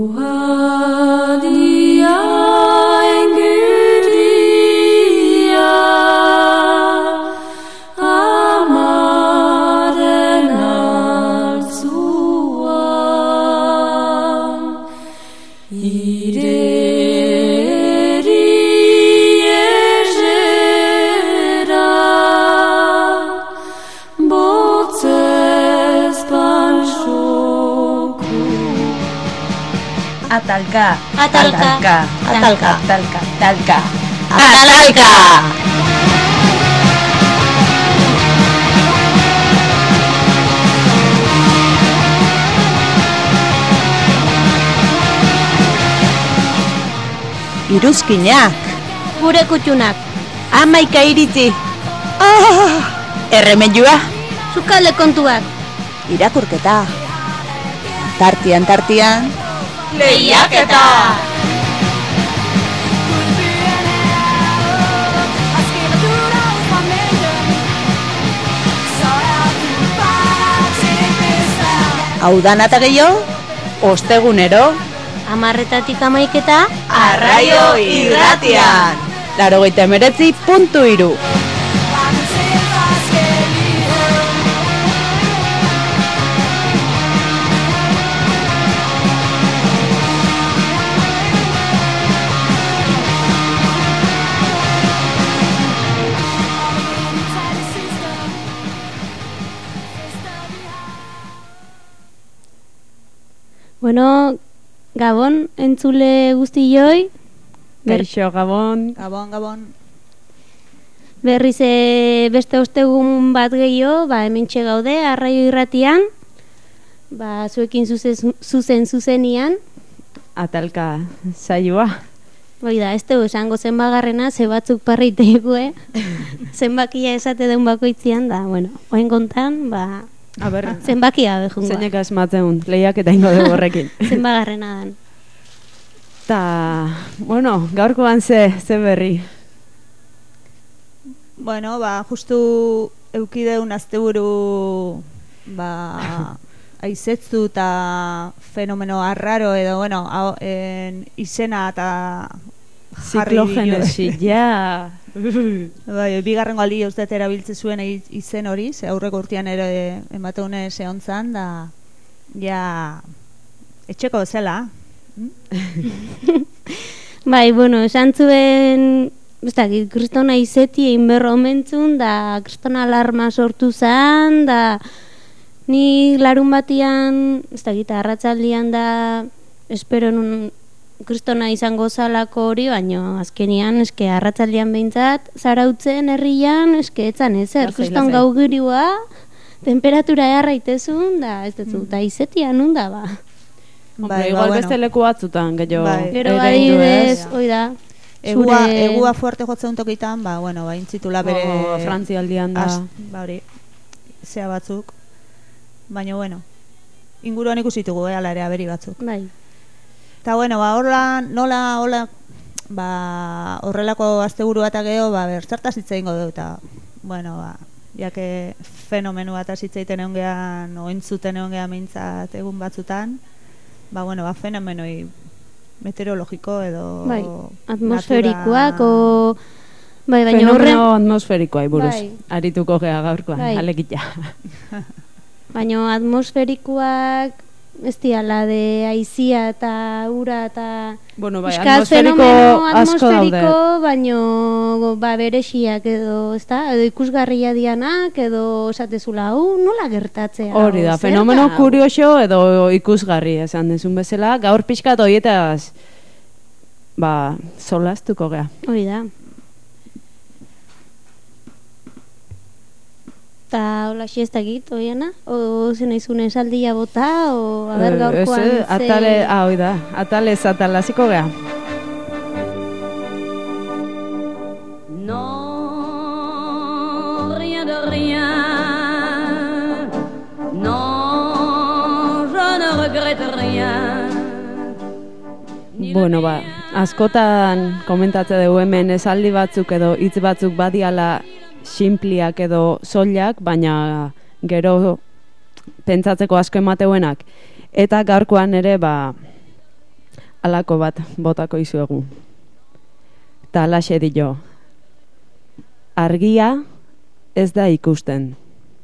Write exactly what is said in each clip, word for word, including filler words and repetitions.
Atalka, atalka, atalka, atalka, atalka, atalka. Iruzkinak, Gure kutxunak, amaika iritzi. Ah, erremendua, sukalde kontuak, irakurketa, tartian, tartian, lehiaketa. Hau dana eta gehiago, ostegunero, Amarretatik amaiketa, Arraio Irratian. Laurogeita hemeretzi puntu hiru. Bueno, Gabon, entzule guztioi. Kaixo, Gabon. Gabon, Gabon. Berriz e, beste ostegun bat gehiago, ba, hementxe gaude, Arraio Irratian. Ba, zuekin zuzen, zuzen zuzenian. Atalka saioa. Hoi da, ez dugu esango zenbagarrena, ze batzuk parreiteko, eh? Zenbakia esate den bakoitzian, da, bueno, oen kontan, ba, A ber, zenbakia behungoa. zeinek asmatzen, lehiak eta ingo dugu horrekin. Zenbagarrena dan. Ta, bueno, gaurkoan ze, ze berri. Bueno, ba, justu eukideun asteburu ba, aizetzu eta fenomeno arraro edo, bueno, hau, en, izena eta jarri Ziklogenesi, ja. Bai, bigarrengo aldi uste erabiltze zuen izen hori, ze aurreko urtean ere emateune zehontzan, da, ja, etxeko zela. Bai, bueno, esan zuen, ez dakit, kristona izeti egin berro omentzun, da kristona alarma sortu zan, da ni larun batian, ez dakit, arratzaldian da, espero nun kristona izango zalako hori, baino azkenian, eske arratzaldian behintzat, zarautzen herrian, eske etzan ezer, kriston gau girua, temperatura erraitezun, da, ez dut, mm. da izetia nun da, ba. Hombre, Bai, igual ba, beste bueno. leku batzutan, gehiago. Bai. Gero ere adibidez, indu, oi da, Egua, zure- egua fuerte jotzen tokitan, ba, bueno, ba, intzitula bere... Oh, Frantzia aldian da. Ast, ba, hori, zea batzuk. Baina, bueno, inguruan ikusitugu, eh, ala ere aberi batzuk. Bai. Eta, bueno, ba, horla, nola, hola, ba, horrelako asteburu eta geho, ba, bertzartaz hitz egingo du, eta, bueno, ba, jake fenomenu bat azitzeiten egon gehan, ointzuten egon gehan mintzat egun batzutan, ba, bueno, ba, fenomenoi meteorologiko edo... Bai, atmosferikoak, natura... o... Bai, baina Fenomeno horren... atmosferikoa buruz. Bai. Arituko gea gaurkoan, Bai. alegia. Baina atmosferikoak ez diala de aizia eta ura eta... Bueno, bai, Pixkat atmosferiko fenomeno asko daude. atmosferiko, baino ba, berexiak edo, ezta? Edo ikusgarria dianak, edo esatezula, hau nola gertatzea? Hori da, zer fenomeno hau? kurioso edo ikusgarri esan dezun bezala, gaur pixkat horietaz, ba, solastuko gea. Hori da. Eta hola xiestakit, oiena? O zen aizun esaldia bota, o a ber gaurkoan Ez, atale, ah, hoi da, atalez atalaziko gea. Non, rien de rien. Non, je ne regrette rien. Bueno, ba, askotan komentatzen dugu hemen esaldi batzuk edo hitz batzuk badiala simpliak edo soilak, baina gero pentsatzeko asko emateuenak. Eta gaurkoan ere, ba, alako bat botako izuegu. Ta alaxe dio. Argia ez da ikusten.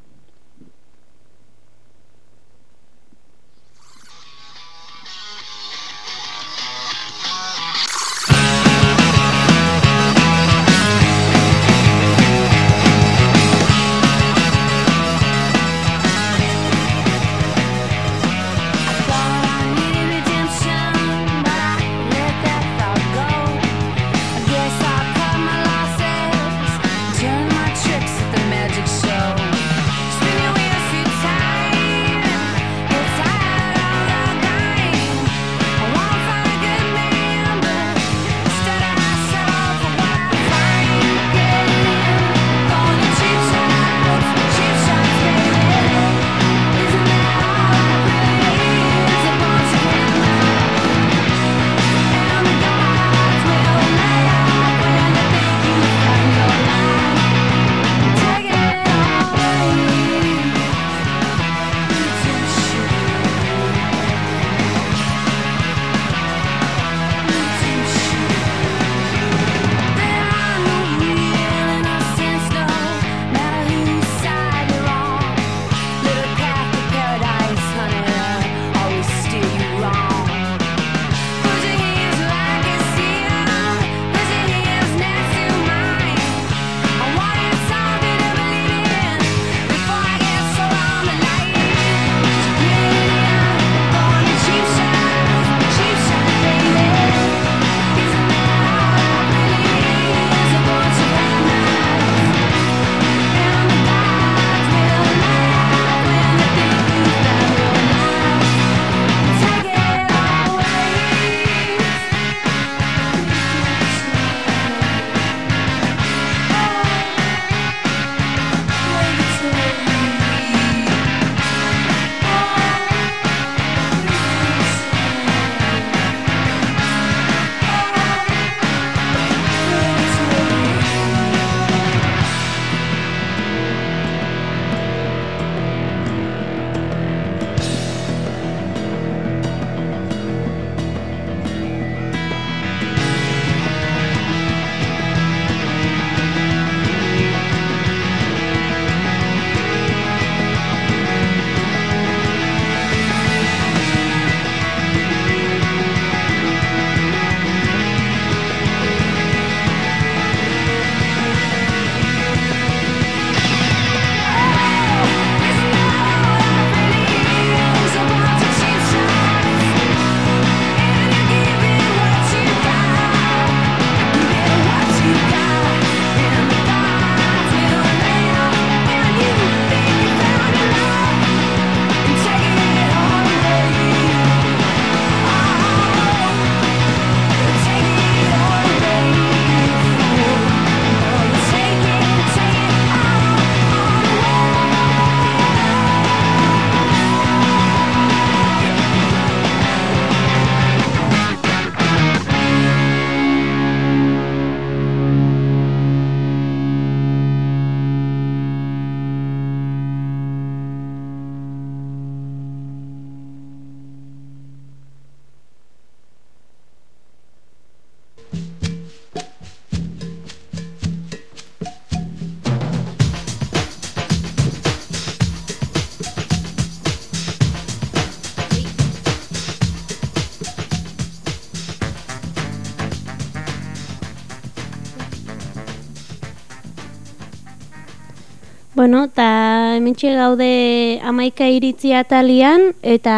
Bueno, eta hementxe gaude hamaika iritzi atalian,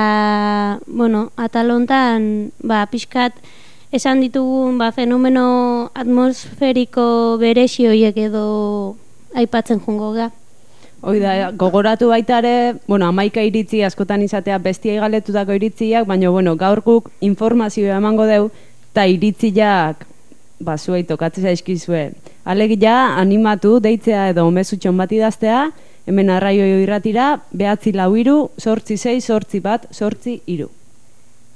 eta, bueno, atal hontan, ba, pixkat esan ditugun, ba, fenomeno atmosferiko berezi horiek edo aipatzen jungo ga. Hoi da, gogoratu baita ere, bueno, hamaika iritzi askotan izatea bestiai galetutako iritziak, baina, bueno, gaur guk informazioa emango deu, eta iritziak, ba, zuei tokatzea eskizue. Alegia, animatu, deitzea edo mezutxon bat idaztea, hemen arraio irratira, behatzi lau iru, sortzi sei, sortzi bat, sortzi iru.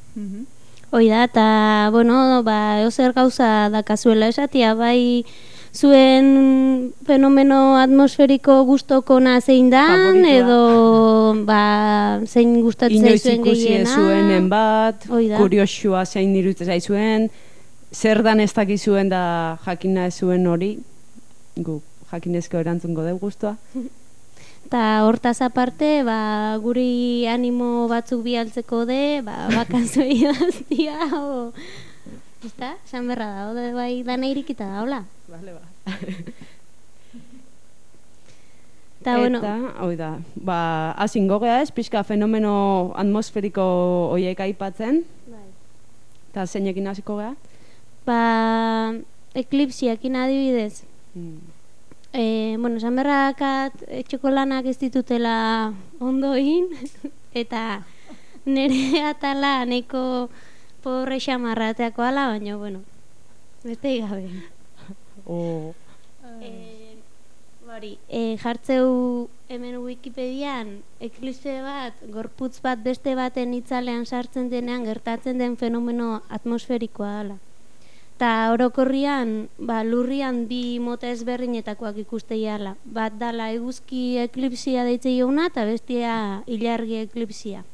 Hoi da, eta, bueno, ba, eozer gauza dakazuela esatia, bai zuen fenomeno atmosferiko gustokona zein dan, Favoritua. edo ba, zein gustatzen Inoiz zaizuen ikusi ez gehiena. zuenen bat, Hoi da. kuriosua zein iruditzen zaizuen, zer dan ez dakizuen da jakina ez zuen hori, gu jakinezko erantzungo dugu guztua. Eta hortaz aparte, ba, guri animo batzuk bialtzeko de, ba, bakanzoi idaztia, o... Ezta? Esan berra da, ode bai dana irikita da, hola? Vale, ba. Eta, bueno, Eta, hoi da, ba, azingo gea ez, pixka fenomeno atmosferiko hoiek aipatzen, bai. eta zeinekin hasiko gea? Ba, eklipsiakin adibidez. Mm. E, bueno, esan berrakat etxeko lanak ez ditutela ondo egin, eta nire atala nahiko porre xamarrateako ala, baina, bueno, beste gabe. Oh. E, bari, e, jartzeu hemen Wikipedian eklipse bat, gorputz bat beste baten itzalean sartzen denean gertatzen den fenomeno atmosferikoa dela. Ta orokorrian, ba, lurrian bi mota ezberdinetakoak ikuste jala. Bat dala eguzki eklipsia deitze jauna, eta bestia ilargi eklipsia.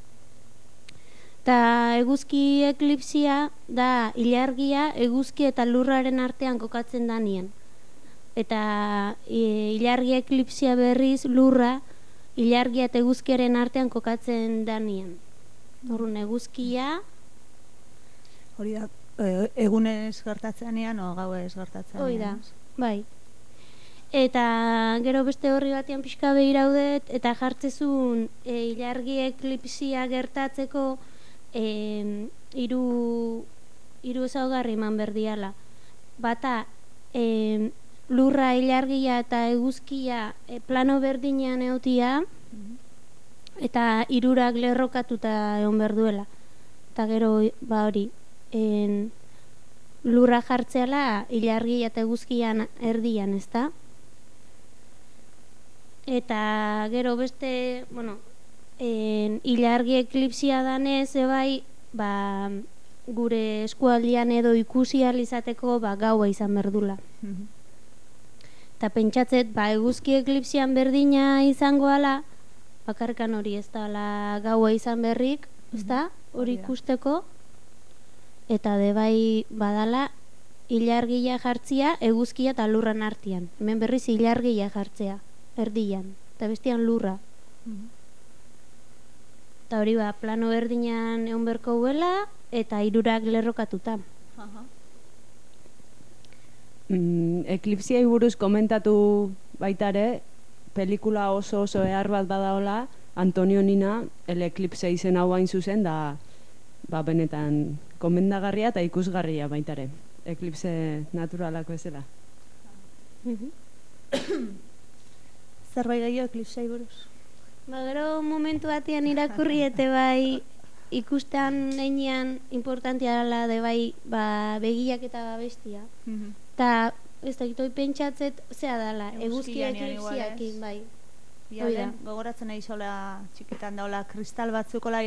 Ta eguzki eklipsia da ilargia eguzki eta lurraren artean kokatzen danien. Eta e, ilargi eklipsia berriz lurra ilargia eta eguzkiaren artean kokatzen danien. Horren eguzkia... Hori da, e, egunez gertatzeanean o gauez gertatzeanean. Hoi da, bai. Eta gero beste horri batean pixka behiraudet, eta jartzezun e, ilargi eklipsia gertatzeko e, iru, iru ezaugarri eman berdiala. Bata, e, lurra ilargia eta eguzkia e, plano berdinean eotia, eta hirurak lerrokatuta egon berduela. Eta gero, ba hori, en, lurra jartzeala ilargia eta eguzkian erdian, ezta? Eta gero beste, bueno, en, ilargi eklipsia danez, ebai, ba, gure eskualdian edo ikusi ahal izateko ba, gaua izan berdula. Eta pentsatzet, ba, eguzki eklipsian berdina izango ala, bakarkan hori ez da gaua izan berrik, ez da, hori ikusteko, eta de bai badala ilargia jartzia eguzkia eta lurran artian. Hemen berriz ilargia jartzea, erdian, eta bestian lurra. Eta hori ba, plano berdinan egon berko huela, eta hirurak lerrokatuta. Mm, eklipsiai buruz komentatu baitare, pelikula oso oso ehar bat badaola, Antonio Nina, El Eclipse izen hau hain zuzen, da ba, benetan komendagarria eta ikusgarria baitare. Eklipse naturalako ezela. Zerbait gehiago eklipsei buruz? Ba, gero momentu batean irakurri eta bai ikustean einean importantia dela de bai ba, begiak eta bestia. Eta ez da gitoi pentsatzet zea dela, eguzkia eklipsiakin bai. Ialen, gogoratzen nahi zola txikitan daula kristal batzukola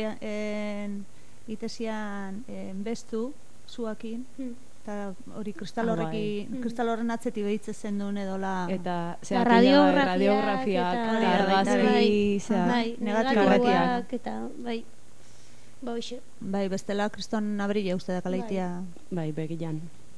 itesian bestu zuakin, eta hori kristal horrekin, kristal horren atzeti behitze zen duen edola... Eta Ba, radiografiak, radiografiak, eta- argazki, zera, bai, negatiboak. negatiboak eta bai. Ba, hoxe. Bai, bestela kriston abrilla uste da kalaitia. bai, begian.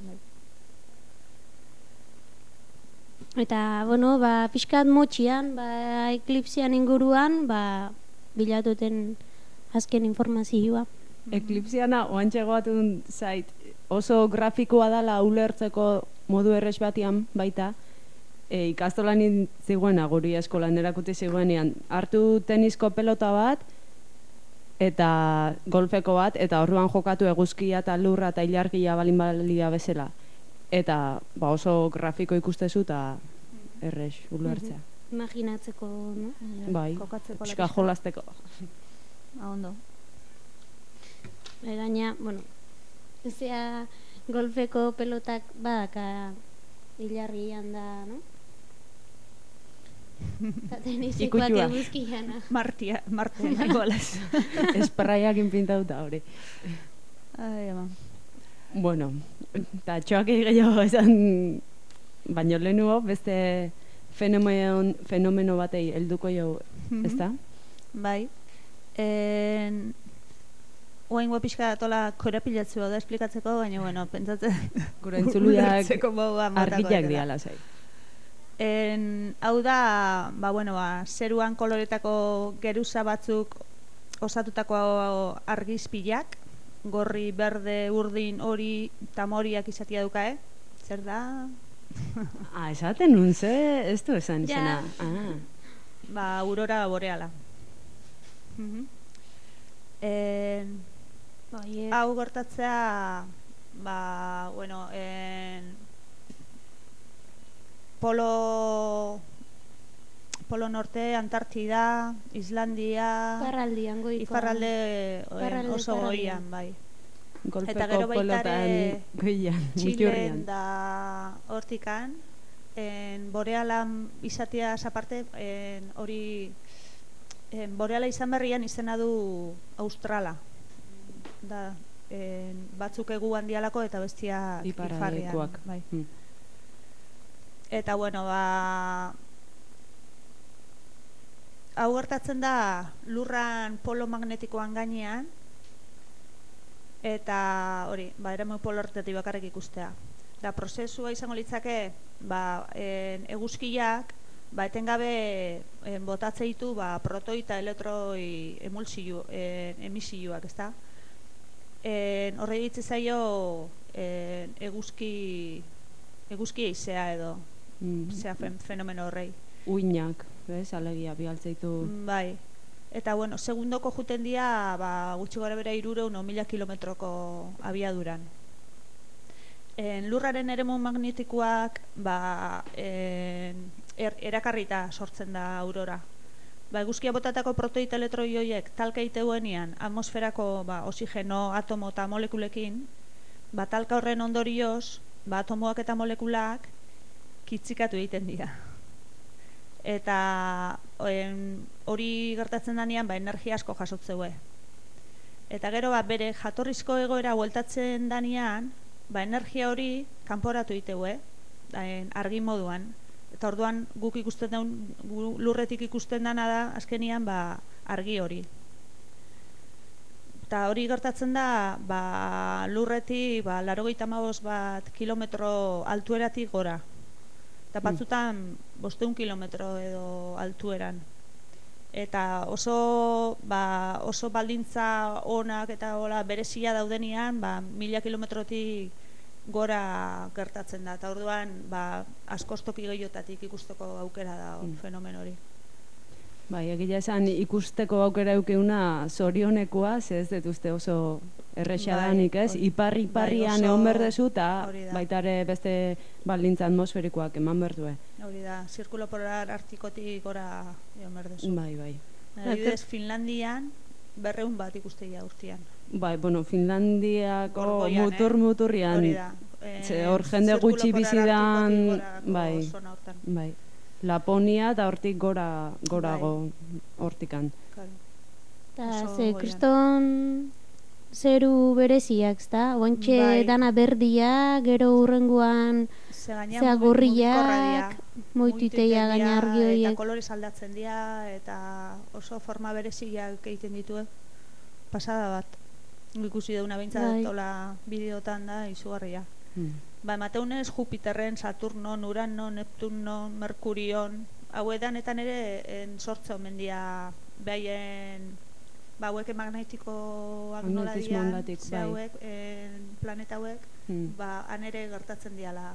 Eta, bueno, ba, pixkat motxian, ba, eklipsian inguruan, ba, bilatuten azken informazioa. Eklipsiana oantxe goatun zait, oso grafikoa dala ulertzeko modu erres batian baita, e, ikastolan ziguena, guri eskolan erakuti ziguenean, hartu tenisko pelota bat, eta golfeko bat, eta orduan jokatu eguzkia eta lurra eta ilargia balin balia bezala. Eta ba, oso grafiko ikustezu eta erres ulertzea. Imaginatzeko, no? Bai, Kokatzeko pixka lapizka. jolasteko. Ah, ondo. E, gaina, bueno, ezea golfeko pelotak badaka ilargian da, no? Eta tenisekoak Ikutua. eguzkiana. Martia, Marte, igualaz. Espraiak inpintauta hori. Ai, ama. Bueno, eta txoak gehiago esan baino lehenuo beste fenomeno, fenomeno batei helduko jau, ezta? Bai. En... Oain pixka tola korapilatzua da esplikatzeko, baina, bueno, pentsatzen... Gure entzuluak ulertzeko moduan botako argiak dela. diala zai. En, hau da, ba, bueno, ba, zeruan koloretako geruza batzuk osatutako argizpilak, gorri, berde, urdin, hori, tamoriak izatia duka, eh? Zer da? Ah, esaten nun, ze, ez du esan Ja. izena. Ah. Ba, aurora boreala. Mhm. En, Bai, hau gertatzea, ba, bueno, en, polo, polo norte, Antartida, Islandia, Iparraldian goiko. iparralde en, Iparralde, oso iparraldean. goian, bai. Golpeko Eta gero baita polotan ere goian, Txilen muturrian. da hortikan, en borealan izateaz aparte, en hori en boreala izan berrian izena du Australa. Da, en, batzuk egu handialako eta bestiak iparrean. Iparraldekoak. Bai. Mm. Eta bueno, ba hau gertatzen da lurran polo magnetikoan gainean, eta hori, ba, eremu polo horretatik bakarrik ikustea. Da, prozesua izango litzake, ba, en, eguzkiak, ba, etengabe en, botatze ditu, ba, protoi eta elektroi emulsio, en, emisioak, ezta? En, horre ditze zaio en, eguzki, eguzki eizea edo, Mm. zea fen, fenomeno horrei. Uinak, bez, alegia, bialtzeitu. Bai. Eta, bueno, segundoko juten dia, ba, gutxi gara bera irureun o mila kilometroko abiaduran. En, lurraren eremu magnetikoak, ba, en, er, erakarrita sortzen da aurora. Ba, eguzkia botatako protoi eta elektroi horiek talka iteuenean atmosferako ba, oxigeno, atomo eta molekulekin, ba, talka horren ondorioz, ba, atomoak eta molekulak kitzikatu egiten dira. Eta en, hori gertatzen danean ba, energia asko jasotzeue. Eta gero ba, bere jatorrizko egoera bueltatzen danean, ba, energia hori kanporatu egiteue, argi moduan. Eta orduan guk ikusten daun, gu, lurretik ikusten dana da, azkenian ba, argi hori. Eta hori gertatzen da ba, lurretik ba, laurogeita hamabost bat kilometro altueratik gora. Eta batzutan bosteun kilometro edo altueran. Eta oso, ba, oso baldintza onak eta hola berezia daudenean, ba, mila kilometrotik gora gertatzen da. Eta orduan ba, askostoki gehiotatik ikusteko aukera da mm. fenomen hori. Bai, egia esan ikusteko aukera eukeuna zorionekoa, ze ez dut uste oso erresa Bai, danik, ez? hori- Iparri-iparrian bai, oso- egon berdezu eta hori da. baitare beste baldintza atmosferikoak eman berdue. Hori da, zirkulo polar artikotik gora egon berdezu. Bai, bai. Adibidez, Finlandian berreun bat ikusteia urtean. Bai, bueno, Finlandiako Gorgoian, mutur-muturrian. Hori da. Ze hor jende Zirkulo gutxi polar bizidan, artikotik gorako bai, zona hortan. bai. Laponia eta hortik gora, gorago hortikan. Claro. Eta Oso ze, goian. kriston zeru bereziak, ezta? Oantxe Bai. dana berdia, gero hurrengoan Ze gaina zea mugi- gorriak, mugikorra moititeia dira, gaina argi eta horiek. kolorez aldatzen dira, eta oso forma bereziak egiten ditu. Pasada bat. Ikusi dauna behintzat, Bai. hola bideotan da, izugarria. Hmm. Ba, emateunez Jupiterren, Saturnon, Urano, Neptunon, Merkurion, hauedanetan ere en sortze omen dia behaien, ba, hauek magnetikoak nola Magnetismo dian, ondatik, ze bai. hauek, en, planeta hauek, Hmm. ba, han ere gertatzen diala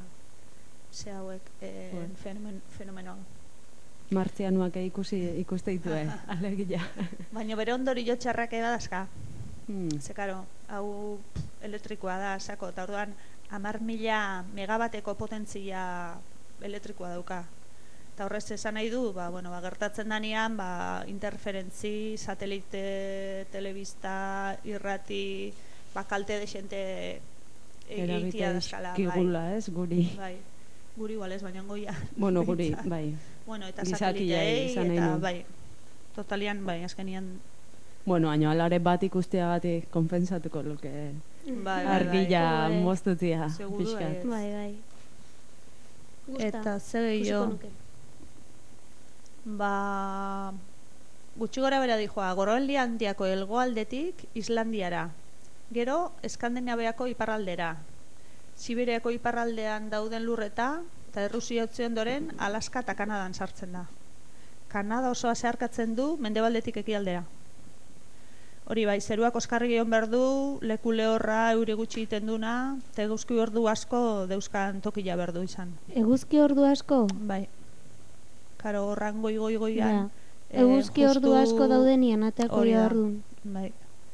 ze hauek en, Bai. fenomen, fenomenoa. Martzianuak ikusi ikuste ditue, alegia. Baina bere ondorio txarrak eba dazka. Hmm. Ze, karo, hau pff, elektrikoa da, sako, eta orduan hamar mila megabateko potentzia elektrikoa dauka. Eta horrez esan nahi du, ba, bueno, ba, gertatzen danean, ba, interferentzi, satelite, telebista, irrati, ba, kalte de xente egitea dazkala. Eragite ez, guri. Bai, guri igual ez, baina goia. Bueno, guri, behintzat. bai. Bueno, eta Gizakiei sateliteei, esan nahi eta, nuen. bai, totalian, bai, azkenian, Bueno, haino alare bat ikusteagatik konpensatuko luke bai, bai, argila bai. moztutia Seguru, pixkat. bai. Bai, bai. Gusta. Eta ze Ikusiko gehiago. nuke. Ba, gutxi gora bera dijoa, Groenlandiako hegoaldetik Islandiara. Gero, Eskandinaviako iparraldera. Siberiako iparraldean dauden lurreta, eta Errusia utzi ondoren, Alaska eta Kanadan sartzen da. Kanada osoa zeharkatzen du mendebaldetik ekialdera. Hori bai, zeruak oskarri gion behar du, leku lehorra, euri gutxi egiten duna, eta eguzki ordu asko deuskan tokila behar du izan. Eguzki ordu asko? Bai. Karo, horran goi goi goian. Ja. Eguzki ordu asko daudenian ateako hori da. behar du. Bai.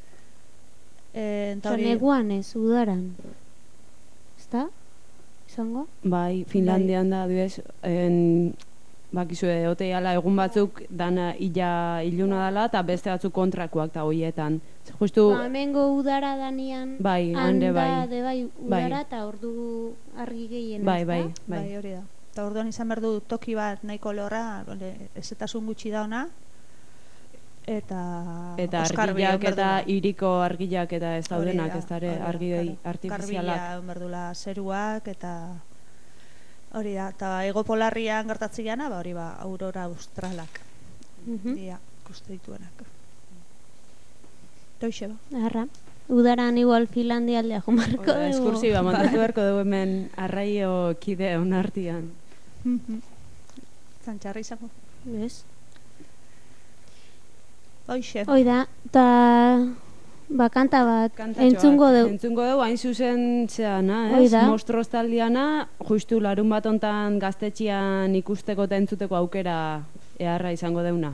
E, Osa, neguan ez, udaran. Ezta? Izango? Bai, Finlandian da, adibidez, en, bakizue, ote ala egun batzuk dana illa iluna dela, eta beste batzuk kontrakoak da hoietan. Justu... Ba, hemengo udara danian, bai, hande bai. de bai udara, Bai. eta ordu argi gehien. Bai, ezta? bai, Bai, bai. hori da. Eta orduan izan behar du toki bat nahiko lehorra, ezetasun gutxi da ona, eta, Eta oskarbi argiak egon eta behar dula. iriko argiak eta ez daudenak, Hori da, ez dare, hori da, argi claro. artifizialak. Garbila egon behar dula zeruak, eta hori da, eta egopolarrian gertatzen gana, ba, hori ba, aurora australak. Mhm. Dia, ikuste dituenak. Eta hoxe ba. Arra. Udaran igual Finlandia aldea jomarko Oda, dugu. eskursiba, montatu beharko dugu hemen arraio kide onartian. Zantxarra izango. Ez? Hoxe. Hoi da, eta bakanta bat, Kantatxo entzungo bat. dugu. Entzungo dugu, hain zuzen zeana, Hoi ez? da. Mostros taldiana, justu larun bat hontan gaztetxian ikusteko eta entzuteko aukera eharra izango deuna.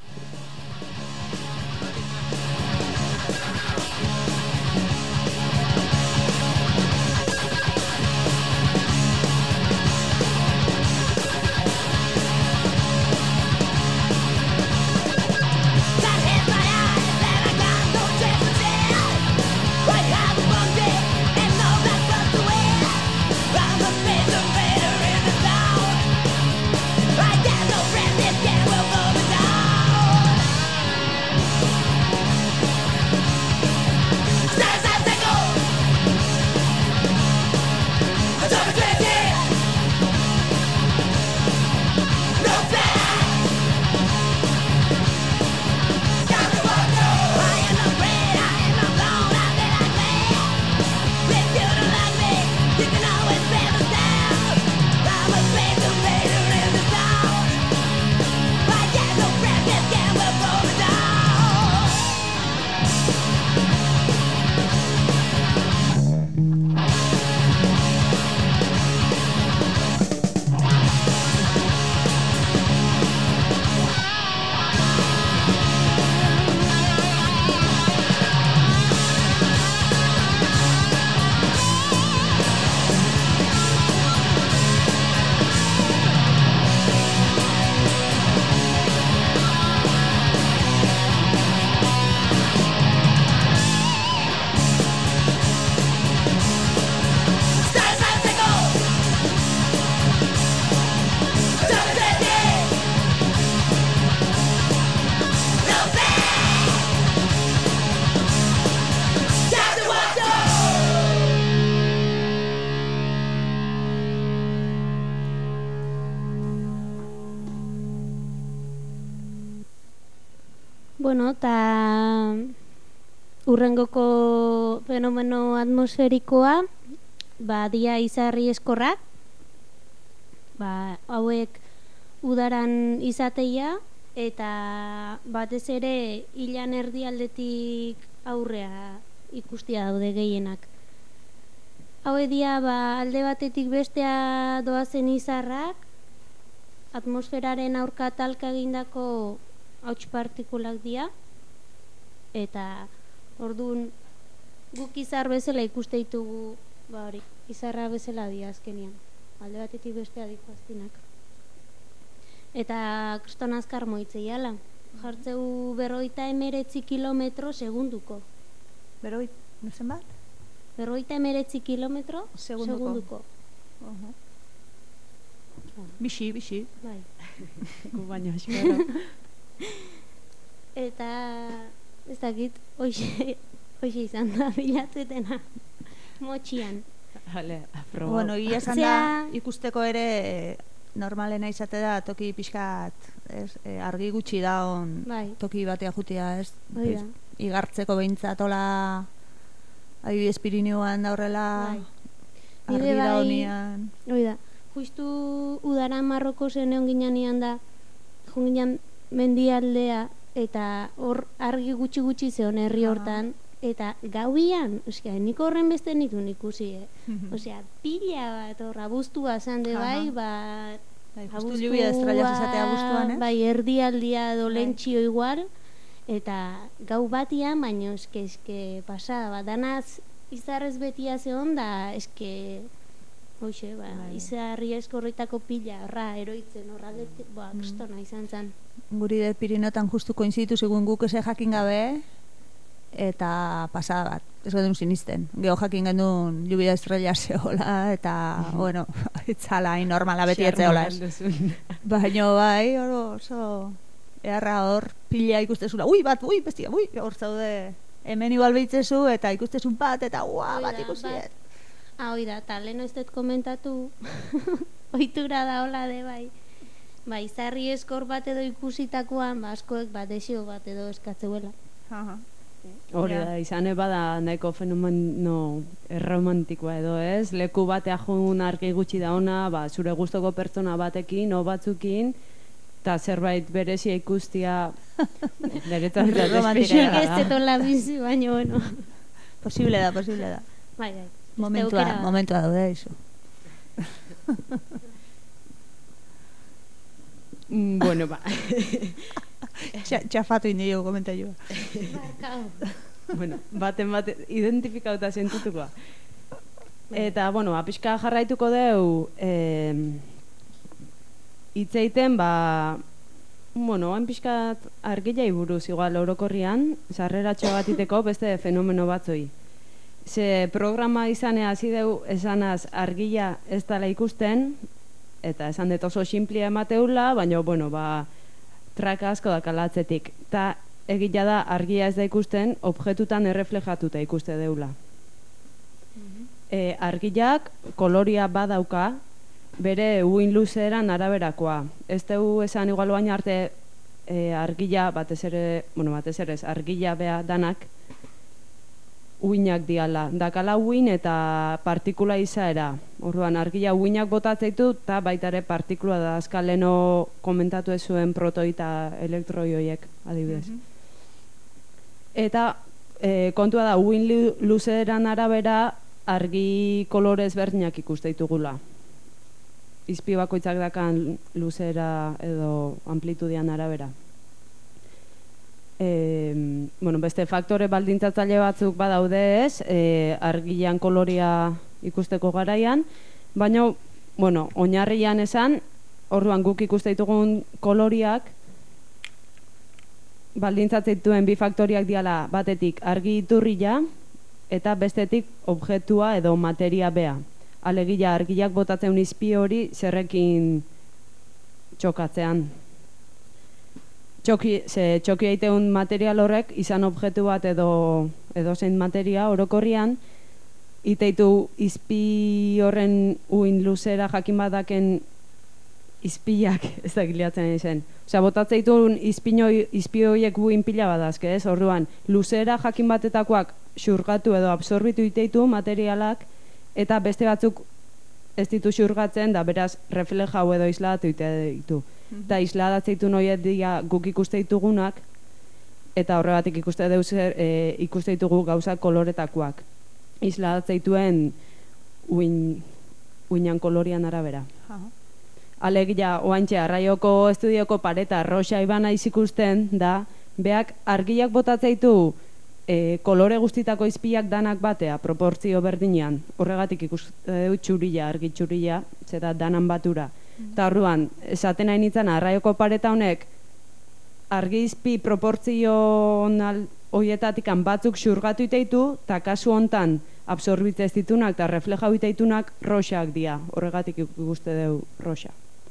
Bueno, eta urrengoko fenomeno atmosferikoa, ba, dia izarri eskorrak, ba, hauek udaran izateia, eta batez ere hilan erdialdetik aurrea ikustia daude gehienak. Hauek dia, ba, alde batetik bestea doazen izarrak, atmosferaren aurka talka egindako hauts partikulak dira, eta orduan guk izar bezala ikuste ditugu, ba hori, izarra bezala dira azkenian, alde batetik bestea dikoaztinak. Eta kriston azkar moitzei ala, jartzeu berroita emeretzi kilometro segunduko. Beroi, nuzen bat? Berroita emeretzi kilometro Segunduko. segunduko. Uh-huh. Bixi, bixi. Bai. Gu baina eskero. Eta ez dakit, hoxe, hoxe izan da bilatzetena motxian. Jale, aprobau. Bueno, egia esan da, Zea- ikusteko ere normalena izate da toki pixkat, ez, e, argi gutxi da on Bai. toki batea jutia, ez? Hoi da. Igartzeko behintzat hola adibidez Pirinioan da horrela Bai. argi Nire da bai- honian. Hoi da, justu udara Marroko zen egon ginean da, joan ginen mendialdea, eta hor argi gutxi gutxi zeon herri Aha. hortan, eta gauian, osea, nik horren beste nituen ikusi, eh? Osea, pila bat hor, abuztua zan de bai, Aha. ba... Bai, justu lluvia de estrellas izatea abuztuan, ez? Bai, erdialdia dolentxio igual, eta gau batian, baino eske, eske, pasa, ba, danaz izarrez betia zeon da, eske, hoxe, ba, Bai. izarri eskorritako pila, horra, eroitzen, horra, ba, Mm. kristona izan zen. Guri de Pirinotan justu koinzitu segun guk eze jakin gabe eta pasada bat. Ez gendun sinisten. Geho jakin gendun lluvia de estrellas zehola eta, bueno, itzala hain normala beti etzeola. Baina bai, oro, oso eharra hor pila ikustezula. Ui, bat, ui, bestia, ui, hor zaude. Hemen igual behitzezu eta ikustezun bat eta ua, Hoi bat da, ikusiet. Ah, hoi da, eta lehen ez dut komentatu, ohitura da hola de bai. Ba, izarri eskor bat edo ikusitakoan, ba, askoek bat desio bat edo eskatzeuela. Aha. Hori Ja. da, izan bada nahiko fenomeno erromantikoa edo ez, leku batea jun argi gutxi da ona, ba, zure gustoko pertsona batekin, o batzukin, eta zerbait berezia ikustia, niretzat da Romantikoa espeziala Ez da. dut hola bizi, baina, bueno. Posible da, posible da. Bai, bai. Momentua, Beste aukera bat. momentua daude, iso. Mm, Bueno, ba. Txa- Txafatu indio komentaioa. Barkau. bueno, baten bate identifikauta sentitukoa. Eta, bueno, apiska jarraituko deu eh, itzeiten, ba, bueno, hain pixkat argilai buruz, igual orokorrian, sarreratxo bat iteko beste fenomeno batzoi. Ze programa izanea hasi deu esanaz argila ez dela ikusten, eta esan dut oso simplia emateula, baina, bueno, ba, traka asko dakala atzetik. Ta egila da argia ez da ikusten, objetutan erreflejatuta ikuste deula. E, argilak koloria badauka, bere uin luzeeran araberakoa. Ez dugu esan igual baina arte e, argila, batez ere, bueno, batez ere ez, argila bea danak, uinak diala. Dakala uin eta partikula izaera. Orduan, argila uinak botatzeitu, eta baita ere partikula da azkaleno komentatu ez zuen protoi eta elektroioiek, adibidez. Eta e, kontua da, uin lu- luzeeran arabera argi kolore ezberdinak ikuste ditugula. Izpi bakoitzak dakan luzera edo amplitudian arabera. E, bueno, beste faktore baldintzatzaile batzuk badaude ez, e, argilan koloria ikusteko garaian, baina, bueno, oinarrian esan, orduan guk ikuste ditugun koloriak, baldintzatzen dituen bi faktoriak diala batetik argi iturria eta bestetik objektua edo materia bea. Alegia argiak botatzen izpi hori zerrekin txokatzean. Txoki, ze txoki egiteun material horrek izan objektu bat edo edo zein materia orokorrian iteitu izpi horren uin luzera jakin badaken izpiak ez da giliatzen izen. Osea, botatzen dituen izpinoi, izpi horiek buin pila badazke, ez? Orduan, luzera jakin batetakoak xurgatu edo absorbitu iteitu materialak eta beste batzuk ez ditu xurgatzen da beraz reflejau edo isladatu ditu. Eta isladatzeitu noiet dira guk ikuste ditugunak eta horregatik ikuste deuz e, ikuste ditugu gauza koloretakoak. Isladatzeituen uin, uinan kolorian arabera. Aha. Alegia, oantxe, arraioko estudioko pareta roxa ibana izikusten da, beak argiak botatzeitu e, kolore guztitako izpiak danak batea, proportzio berdinean. Horregatik ikuste du txurila, argi txurila, zera danan batura. Eta orduan, esaten nahi nintzen, arraioko pareta honek argi izpi proportzio hoietatikan batzuk xurgatu iteitu, eta kasu hontan absorbitzez ditunak eta reflejau iteitunak roxak dira. Horregatik ikuste du roxa.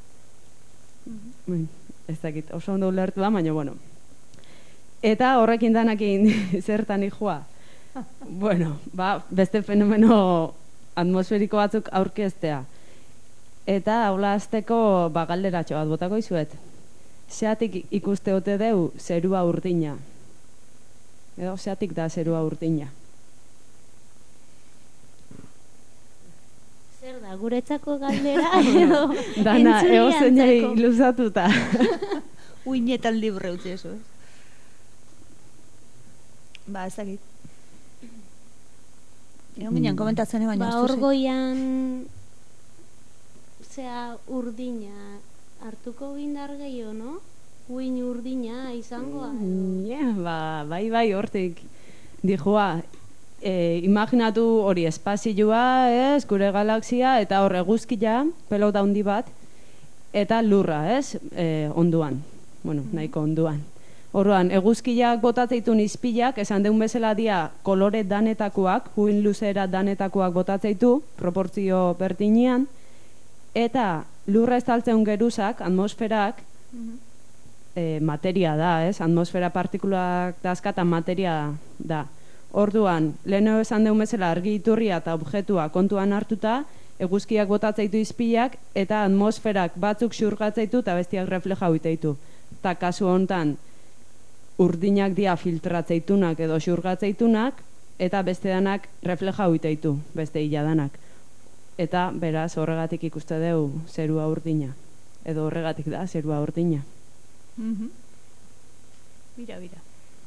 Mm. Ez dakit, oso ondo ulertu da, baina bueno. Eta horrekin danakin zertan ikua. Bueno, ba, beste fenomeno atmosferiko batzuk aurkeztea. Eta haula azteko ba, galderatxo bat botako izuet. Zeatik ikuste ote deu zerua urdina? Edo zeatik da zerua urdina? Zer da, guretzako galdera edo Dana, ego zeinei entzuliantzako? luzatuta. Uinetan libre utzi eso, ez? Ba, ez dakit. Egon ginen komentatzen baina Ba, ez duzu. orgoian zea urdina hartuko gindar gehiago, no? Uin urdina izangoa. edo? Yeah, ba, bai, bai, hortik dijua, e, imaginatu hori espazioa, ez, gure galaxia, eta hor eguzkia, pelota handi bat, eta lurra, ez, e, onduan, bueno, nahiko onduan. Orduan, eguzkiak botatzeitun izpilak, esan deun bezala dia kolore danetakoak, uin luzera danetakoak botatzeitu, proportzio berdinean, eta lurra estaltzeun geruzak, atmosferak, e, materia da, ez? Atmosfera partikulak dazkatan materia da. Orduan, leheno esan deun bezala argi iturria eta objektua kontuan hartuta, eguzkiak botatzeitu izpilak, eta atmosferak batzuk xurgatzeitu eta bestiak reflejau iteitu. Eta kasu hontan, urdinak dia filtratzeitunak edo xurgatzeitunak, eta beste danak reflejau iteitu, beste hiladanak. Eta, beraz, horregatik ikuste deu zerua urdina. Edo horregatik da, zerua urdina. Mhm. Bira, bira.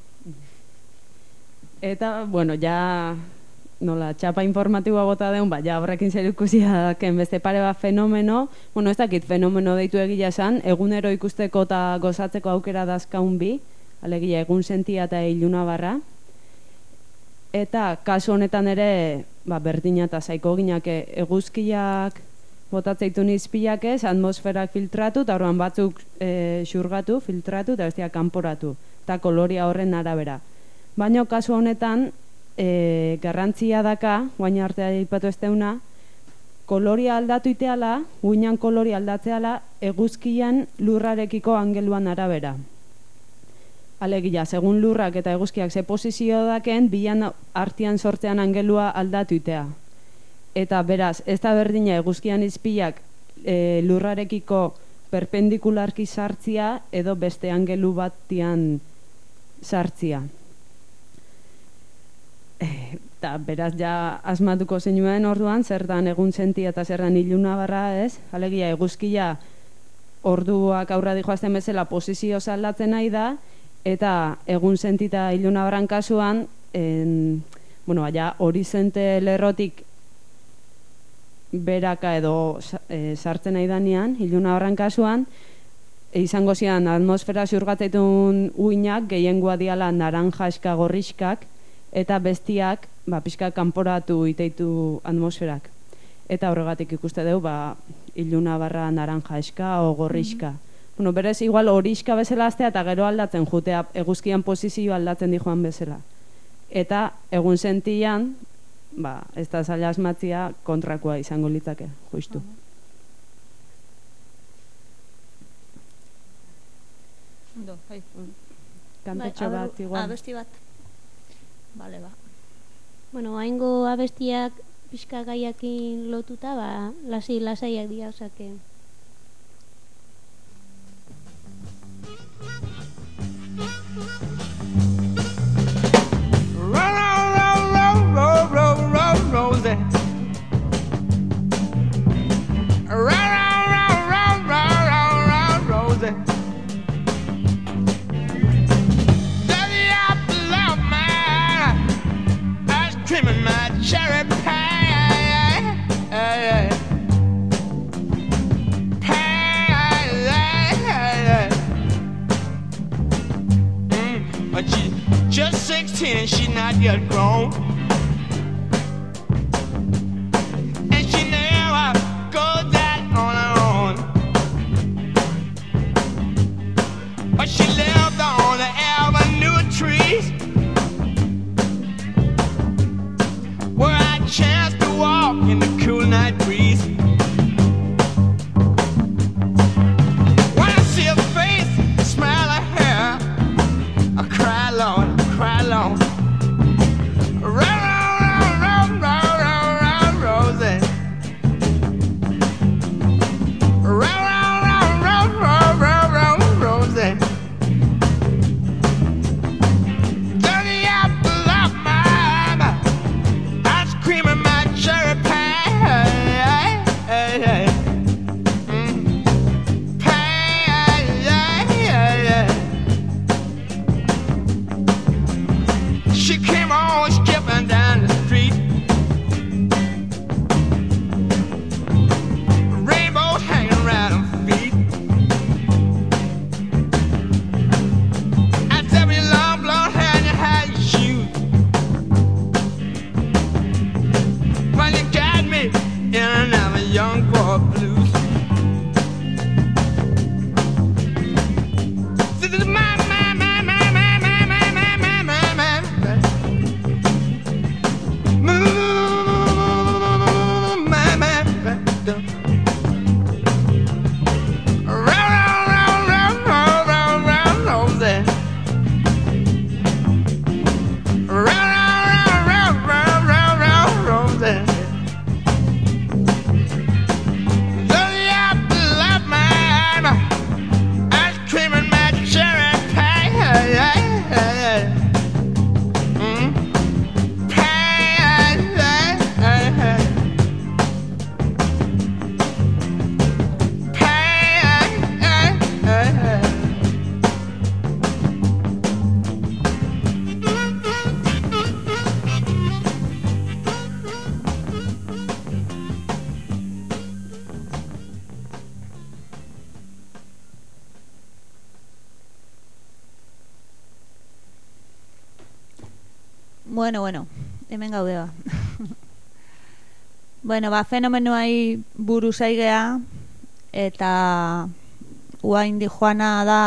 Eta, bueno, ja, nola, txapa informatiboa bota deun, ba, ja horrekin zer ikusia daken beste pare bat fenomeno, bueno, ez dakit fenomeno deitu egia esan, egunero ikusteko eta gozatzeko aukera dazkaun bi, alegia egun sentia eta iluna barra, eta kasu honetan ere, ba, berdina eta zaiko ginake eguzkiak botatzeitun izpilak ez, atmosferak filtratu, eta horrean batzuk e, xurgatu, filtratu, eta bestiak kanporatu, eta koloria horren arabera. Baina kasu honetan, e, garrantzia daka, guaina artea ipatu ez deuna, koloria aldatu iteala, guinan koloria aldatzeala, eguzkian lurrarekiko angeluan arabera. Alegia, segun lurrak eta eguzkiak ze posizio daken, bilan artean sortzean angelua aldatu itea. Eta beraz, ez da berdina eguzkian izpilak e, lurrarekiko perpendikularki sartzia edo beste angelu batian sartzia. Eta beraz ja asmatuko zinuen orduan, zertan egun sentia eta zertan iluna barra, ez? Alegia, eguzkia orduak aurra dijoazten bezala posizio aldatzen nahi da, eta egun sentita iluna barran kasuan, en, bueno, ja, horizonte lerrotik beraka edo e, sartzen nahi danean, iluna barran kasuan, e, izango zian atmosfera xurgatzetun uinak, gehiengoa diala naranja eska gorriskak, eta bestiak, ba, pixka kanporatu iteitu atmosferak. Eta horregatik ikuste dugu, ba, iluna barra naranja eska o gorriska. Mm-hmm. Bueno, berez, igual horiska bezala aztea eta gero aldatzen jutea eguzkian posizio aldatzen di joan bezala. Eta egun sentian, ba, ez da zaila asmatzia kontrakoa izango litzake, justu. Ondo, bai. Kantetxo Bai, bat, igual. Abesti bat. Bale, ba. Bueno, haingo abestiak pixka gaiakin lotuta, ba, lasi lasaiak dira, osake. Rosie. Round, round, round, round, round, round, Rosie. Daddy, I love my ice cream and my cherry pie. Pie. Mm, but she's just sixteen and she's not yet grown. She lived on the avenue of trees where I chanced to walk in the cool night breeze. When I see her face, smell her hair, I cry, Lord, I cry, Lord. Right Bueno, bueno, hemen gaude ba. Bueno, ba, fenomenoai buruz aigea, eta uain di joana da,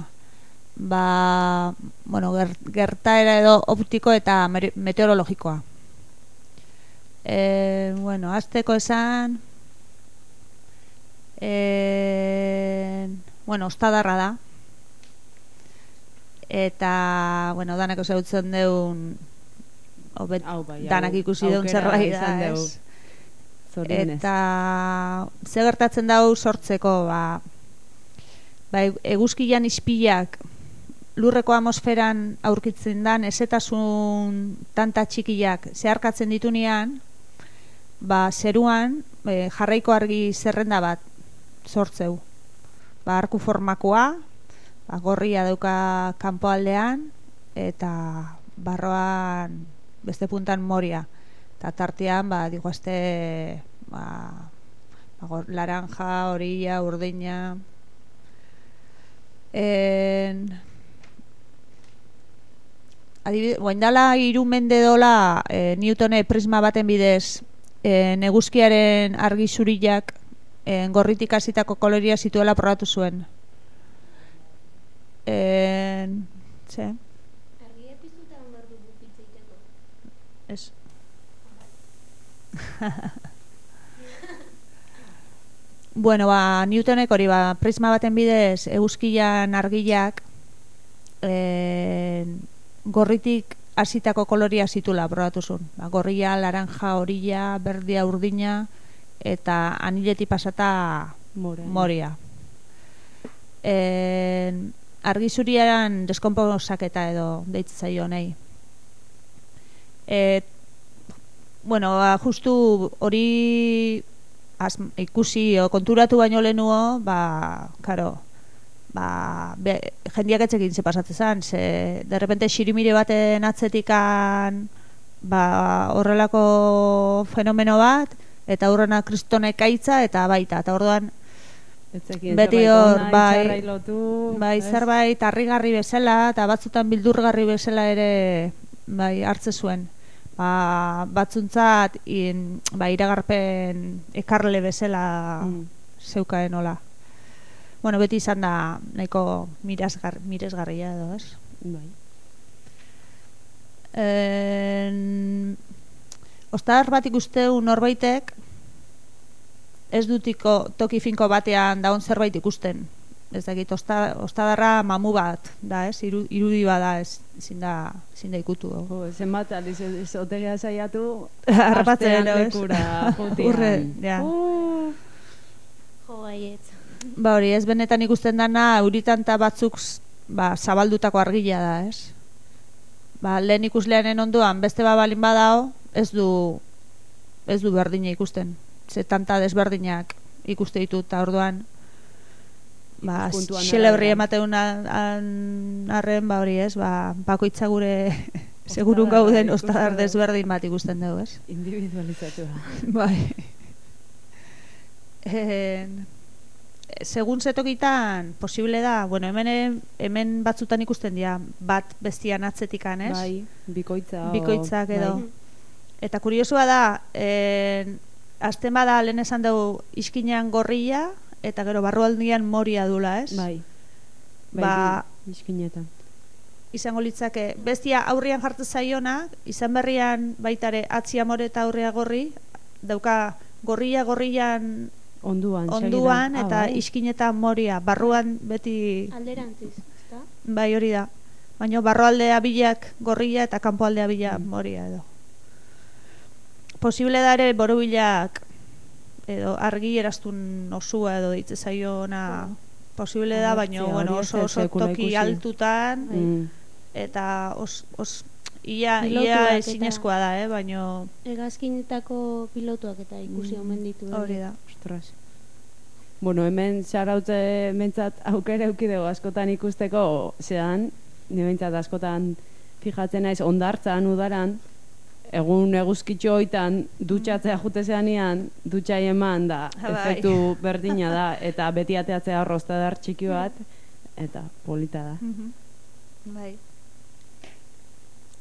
ba, bueno, ger, gertaera edo optiko eta meteorologikoa. E, bueno, azteko esan, e, bueno, ostadarra da, eta, bueno, danak osautzen deun, obet, Hau bai, danak hau ikusi deun aukera zerbait izan da, deu. ez? Zorionez. Eta ze gertatzen dau sortzeko, ba, ba eguzkian ispilak lurreko atmosferan aurkitzen dan ezetasun tanta txikiak zeharkatzen ditunean, ba zeruan e, jarraiko argi zerrenda bat sortzeu. Ba arku formakoa, ba, gorria dauka kanpoaldean eta barroan beste puntan moria. Eta tartean, ba, diguazte, ba, ba, laranja, orilla, urdina. En... Adibide, guaindala hiru mende dola e, Newtone prisma baten bidez e, eguzkiaren argi zuriak e, gorritik hasitako koloria zituela probatu zuen. E, ze? Argia pizutan bardu bukitzeiteko. Ez. Bueno, ba, Newtonek hori, ba, prisma baten bidez eguzkian argiak e, gorritik hasitako koloria zitula probatu zuen. Ba, gorria, laranja, orilla, berdia, urdina eta aniletik pasata Morea. moria. E, argi zurian deskonposaketa edo deitzen zaio nahi. E, bueno, ba, justu hori az, ikusi o konturatu baino lehenuo, ba, karo, ba, be, jendiak etxekin ze pasatzen zan, ze, de repente xirimire baten atzetikan, ba, horrelako fenomeno bat, eta hurrena kristona ekaitza, eta baita, eta orduan, Etzekin beti zerbait hor, ona, bai, itxarrai lotu, bai, ez? zerbait harrigarri bezala, eta batzutan bildurgarri bezala ere, bai, hartze zuen. Ba, batzuntzat in, ba, iragarpen ekarle bezala Mm. zeukaen hola. Bueno, beti izan da nahiko miresgar, miresgarria edo, ez? Bai. En, Ostadar bat ikusteu norbaitek ez dutiko toki finko batean daun zerbait ikusten. Ez dakit, osta, ostadarra mamu bat da, ez? Iru, irudi bada, ez ezin da, ezin da ikutu. Jo, zenbat aliz esotegia saiatu Harrapatzen, astean ez? lekura jutian. Urre, ja. Uh, Jo, baietz. Ba hori, ez benetan ikusten dana euritanta batzuk ba, zabaldutako argila da, ez? Ba, lehen ikusleanen ondoan beste bat balin badao, ez du ez du berdina ikusten. Ze tanta desberdinak ikuste ditut, eta orduan ba, Ikuspuntuan xeleberri arabera. emateun an- arren, ba hori, ez? Ba, bakoitza gure segurun gauden ikusten ostadar dugu. desberdin bat ikusten dugu, ez? individualizatua. Bai. En, segun zetokitan posible da, bueno, hemen hemen batzutan ikusten dira bat bestian atzetikan, ez? Bai, bikoitza. o- Bikoitzak edo. Bai. Eta kuriosua da, en, azten bada lehen esan dugu iskinean gorria eta gero barrualdian moria dula, ez? Bai. Bai, Ba, bi- iskinetan. izango litzake bestia aurrian jartzen zaiona, izan berrian baitare atzia more eta aurria gorri, dauka gorria gorrian Onduan, onduan segidan. eta Ah, bai. iskinetan moria, barruan beti Alderantziz, ezta? bai hori da. Baina barrualdea bilak gorria eta kanpoaldea bila Mm. moria edo. Posible da ere borobilak edo argi erastun osua edo ditze zaiona posible da, baina Agertzea, bueno, hori ez oso ez oso sekula toki ikusi. altutan Mm. eta os, os ia, Pilotuak ia eta- ezinezkoa da, eh, baina Hegazkinetako pilotuak eta ikusi Mm. omen ditu. eh. hori da. Ostras. Bueno, hemen xarautze mentzat aukera euki dugu askotan ikusteko, zean, ni behintzat askotan fijatzen naiz ondartzan udaran, egun eguzkitxo hoitan dutxatzea jute zeanean, dutxai eman da, Ah, bai. efektu berdina da, eta beti ateatzea rostadar txiki bat, eta polita da. Mhm. Bai.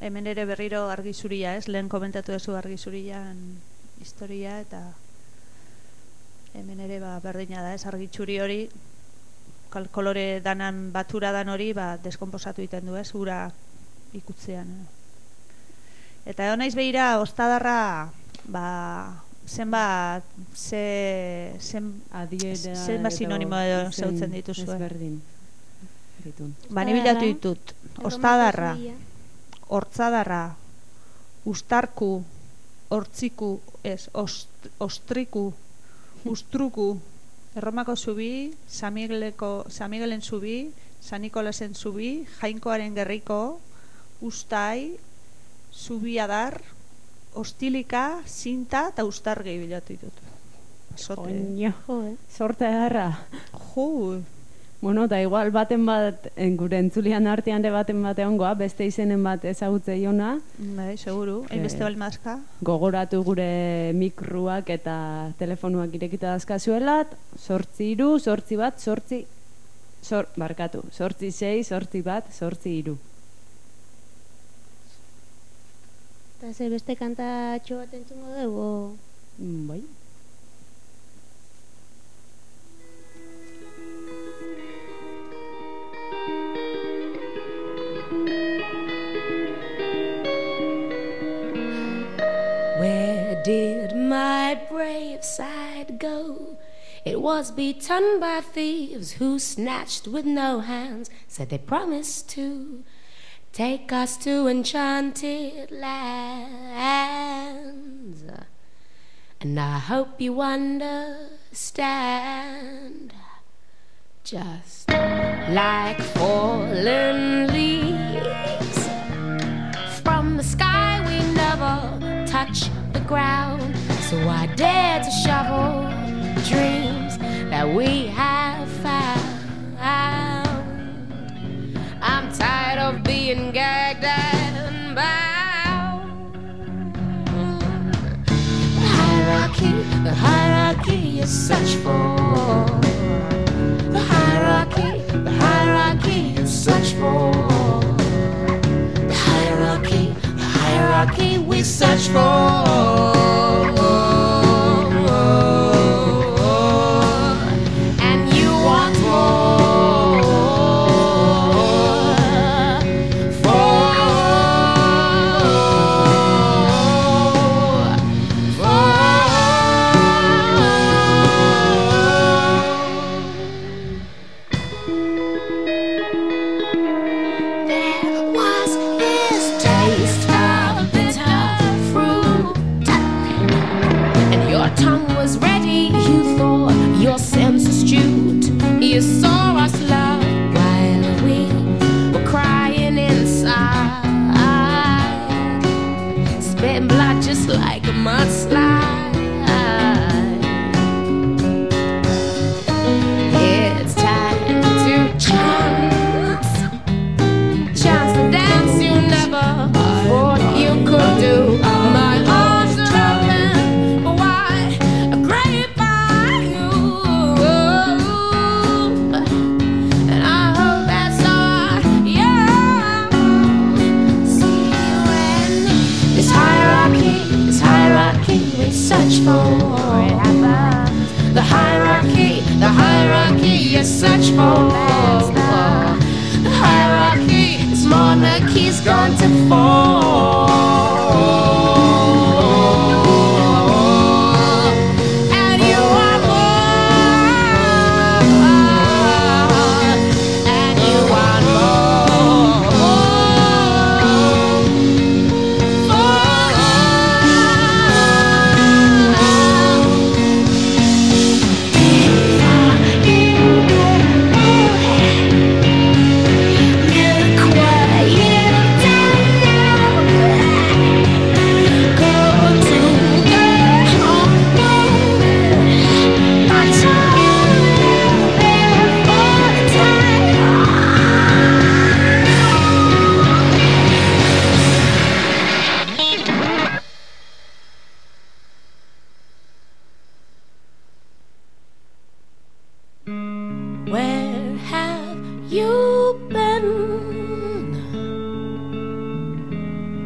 hemen ere berriro argi zuria, ez? Lehen komentatu duzu argi zurian historia, eta hemen ere ba, berdina da, ez? Argi txuri hori, kal- kolore danan batura dan hori, ba, deskomposatu egiten du, ez? Ura ikutzean. Eh? Eta egon naiz behira, ostadarra, ba, zenbat, ze, zen, Adiera zenbat edo sinonimo edo izen zeutzen dituzue. Ezberdin. Ditun. Ba, ni bilatu ditut. Ostadarra, Erromako hortzadarra, ustarku, hortziku, ez, ost, ostriku, ustruku, Erromako zubi, San Migueleko, San Miguelen zubi, San Nikolasen zubi, Jainkoaren gerriko, ustai, zubiadar, ostilika, zinta eta ustargi bilatu ditut. Pasote. Oño, Jo, eh? sorte harra. Jo, Bueno, eta igual baten bat, en gure entzulian artean de baten bat egongoa, beste izenen bat ezagutze jona, bai, seguru, hainbeste balmazka. gogoratu gure mikruak eta telefonuak irekita dazkazuelat, sortzi iru, sortzi bat, sortzi, sor, barkatu, sortzi sei, sortzi bat, sortzi iru. Eta ze beste kantatxo bat entzungo dugu, o... Mm, Bai. Where did my brave side go? It was beaten by thieves who snatched with no hands, said they promised to take us to enchanted lands. And I hope you understand, just like fallen leaves from the sky, we never touch the ground. So I dare to shovel dreams that we have found. I'm tired of being gagged and bound. The hierarchy, the hierarchy you search for. The hierarchy, the hierarchy you search for. The hierarchy, the hierarchy we search for. And you want more. For, there was this taste of bitter fruit, and your tongue was ready. You thought your sense astute. You saw us love while we were crying inside, spitting blood just like a mudslide. It's time to chance, chance to dance you never thought you could do. My heart's open, but why a great by you? And I hope that's all, yeah. See when this hierarchy, this hierarchy we search for. The hierarchy, the hierarchy you search for. The hierarchy, this monarchy's going to fall. And you are more. And you want more. Look what you've done now. Go to the home, but you're there for the time. Where have you been?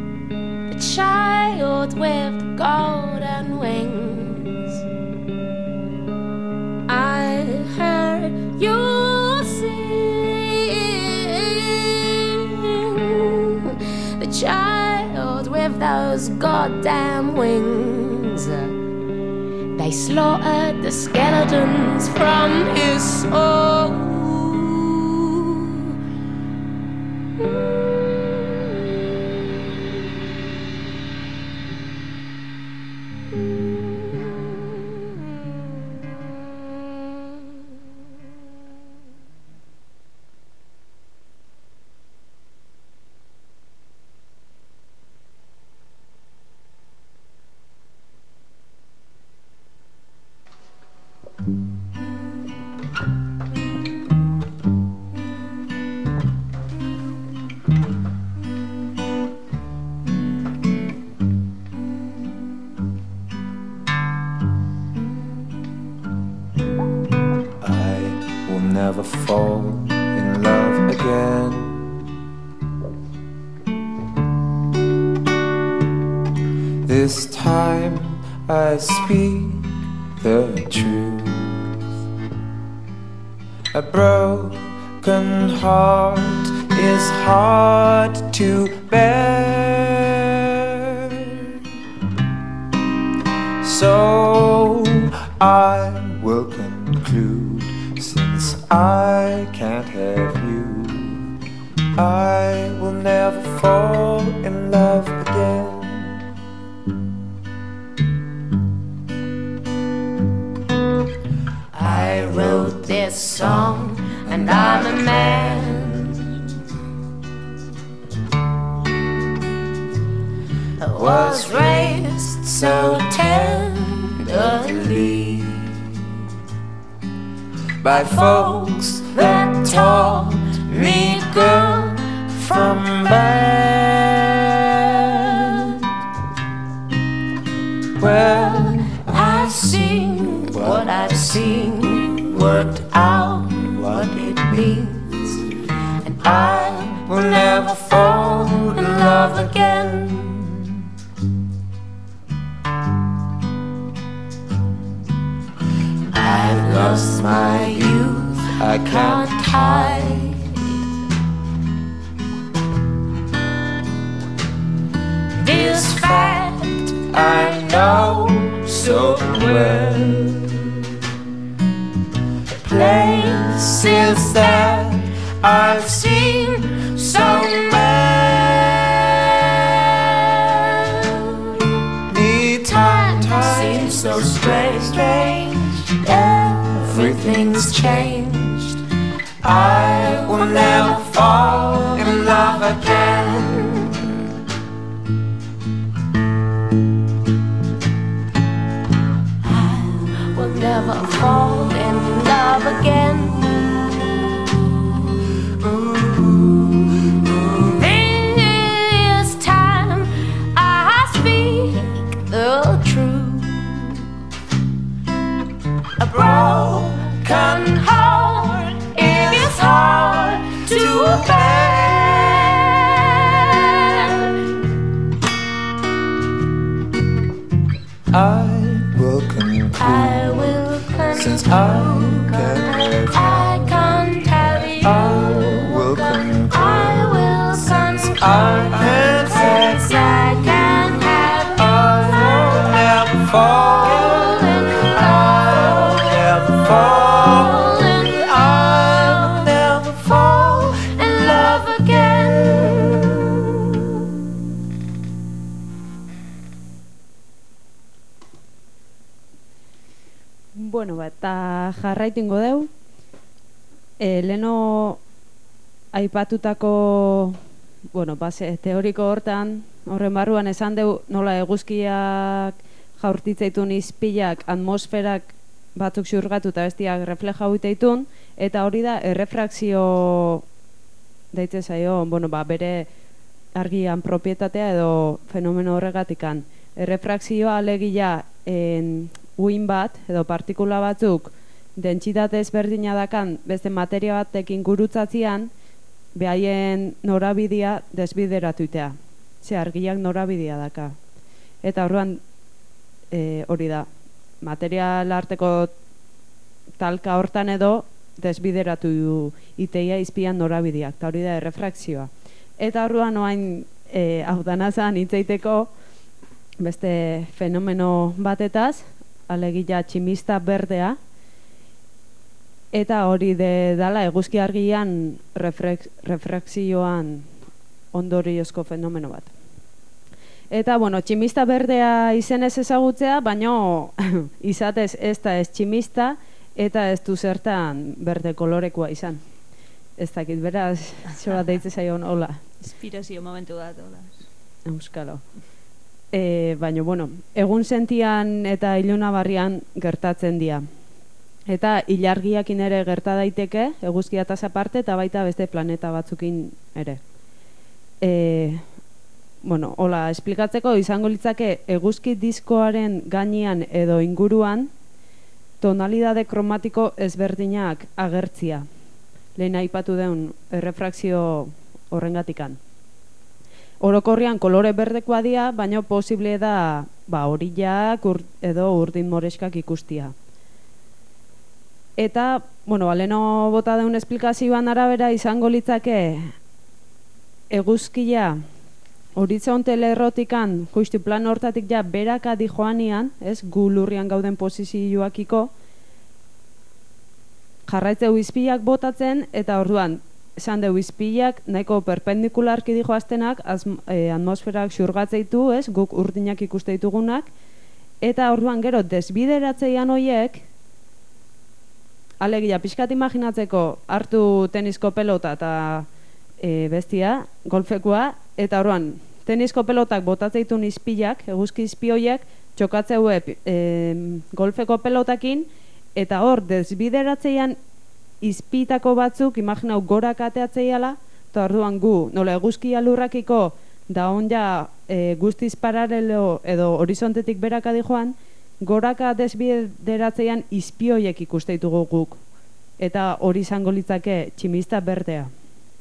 those goddamn wings. They slaughtered the skeletons from his soul. Never fall in love again. This time I speak the truth. A broken heart is hard to bear. So I will conclude, since I can't have you, I will never fall in love again. I wrote this song and I'm a man. I was raised so tenderly by folks that taught me good from bad. Well, I've seen what I've seen, worked out what it means, and I will never fall in love again. I've lost my youth, I can't hide. This fact I know so well. Places that I've seen so many times seem so strange. Everything's changed. I will never fall in love again. I will never fall in love again. This time I speak the truth. A broken heart is hard to bear. I will conclude, I will conclude, since I can't have I can't have you. I will conclude, I will since conclude, I can't have since I can't have I will never fall. Bueno, ba, eta jarraitu ingo deu. E, leno aipatutako, bueno, base, teoriko hortan, horren barruan esan deu nola eguzkiak jaurtitzaitun izpilak, atmosferak batzuk xurgatu eta bestiak refleja huiteitun, eta hori da errefrakzio deitze zaio, bueno, ba, bere argian propietatea edo fenomeno horregatikan. Errefrakzioa alegia en, uin bat edo partikula batzuk dentsitate ezberdina dakan beste materia batekin gurutzatzian behaien norabidea desbideratutea. Ze argiak norabidea daka. Eta orduan e, hori da, material arteko talka hortan edo desbideratu iteia izpian norabideak, eta hori da errefrakzioa. Eta orduan oain e, hau danazan hitzeiteko beste fenomeno batetaz, alegia tximista berdea, eta hori de dala eguzki argian reflex, reflexioan ondoriozko fenomeno bat. Eta, bueno, tximista berdea izenez ezagutzea, baino izatez ez da ez tximista, eta ez du zertan berde kolorekoa izan. Ez dakit, beraz, zola deitze zaion, hola. Inspirazio momentu bat, hola. Euskalo. E, baina, bueno, egun sentian eta iluna barrian gertatzen dira. Eta ilargiakin ere gerta daiteke, eguzkia taz aparte, eta baita beste planeta batzukin ere. E, bueno, hola, esplikatzeko izango litzake eguzki diskoaren gainean edo inguruan tonalidade kromatiko ezberdinak agertzia. Lehen aipatu deun errefrakzio horrengatikan. Orokorrian kolore berdekoa dira, baina posible da ba, orillak ur, edo urdin moreskak ikustia. Eta, bueno, aleno bota deun esplikazioan arabera izango litzake eguzkia horizonte lerrotikan, justu plan hortatik ja beraka di joanian, ez, gu lurrian gauden posizioakiko, jarraitzeu izpiak botatzen, eta orduan, esan deu izpiak nahiko perpendikularki di joaztenak, eh, atmosferak xurgatzeitu, ez, guk urdinak ikuste ditugunak, eta orduan gero desbideratzeian hoiek, alegia, pixkat imaginatzeko hartu tenisko pelota eta e, bestia, golfekoa, eta orduan, tenisko pelotak botatzeitun izpiak, eguzki izpi hoiek, txokatzeu e, golfeko pelotakin, eta hor, desbideratzeian izpitako batzuk, imaginau gorak ateatzeiala, eta orduan gu, nola eguzkia lurrakiko, da on ja e, guztiz paralelo edo horizontetik beraka di joan, goraka desbideratzeian izpi hoiek ikuste ditugu guk. Eta hori izango litzake tximista berdea.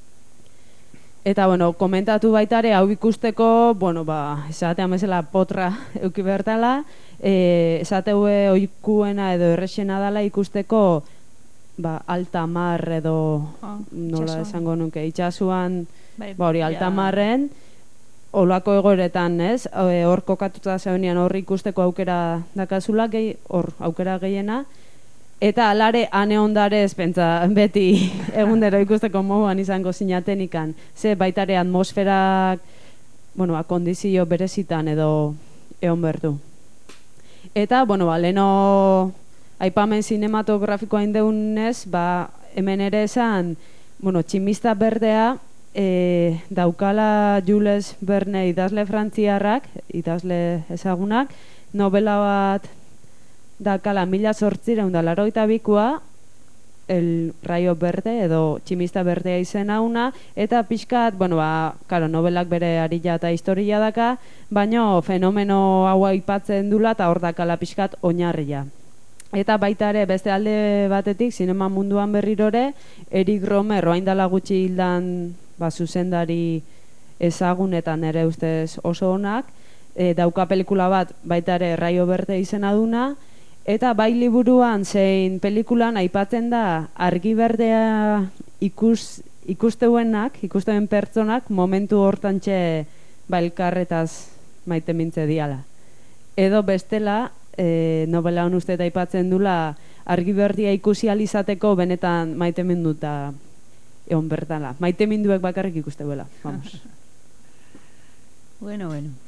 Eta, bueno, komentatu baitare, hau ikusteko, bueno, ba, esatean bezala potra euki bertala, e, esateue oikuena edo errexena dala ikusteko, ba, alta mar edo, oh, nola esango nuke, itxasuan, bai, ba, hori alta marren, olako egoeretan, ez? Hor kokatuta zeunean hor ikusteko aukera dakazula, gehi, hor aukera gehiena, eta alare ane ondarez, pentsa, beti egundero ikusteko moduan izango zinatenikan, ze baitare atmosferak, bueno, kondizio berezitan edo egon berdu. Eta, bueno, ba, leno aipamen sinematografikoa indeunez, ba, hemen ere esan, bueno, tximista berdea, E, daukala Jules Verne idazle frantziarrak, idazle ezagunak, novela bat daukala mila zortzireun da laroita bikoa, El Rayo Verde edo tximista berdea izen hauna, eta pixkat, bueno, ba, karo, novelak bere arila eta historia daka, baino fenomeno hau aipatzen dula eta hor dakala pixkat oinarria. Eta baita ere beste alde batetik, sinema munduan berrirore, Eric Romer, oaindala gutxi hildan ba, zuzendari ezagunetan ere ustez oso onak, e, dauka pelikula bat baita ere Rayo Verde izena duna, eta bai liburuan zein pelikulan aipatzen da argi berdea ikus, ikusteuenak, ikusteuen pertsonak momentu hortantxe ba, elkarretaz maite mintze diala. Edo bestela, e, novela hon uste aipatzen dula argi berdia ikusi alizateko benetan maite minduta egon bertala. Maite minduek bakarrik ikusteuela, vamos. Bueno, bueno.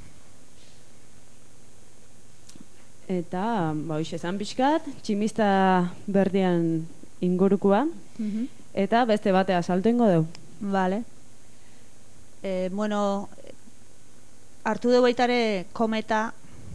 Eta, ba, hoxe zan pixkat, tximista berdian ingurukua, uh-huh. Eta beste batea salto ingo deu. Vale. Eh, bueno, hartu deu baitare kometa,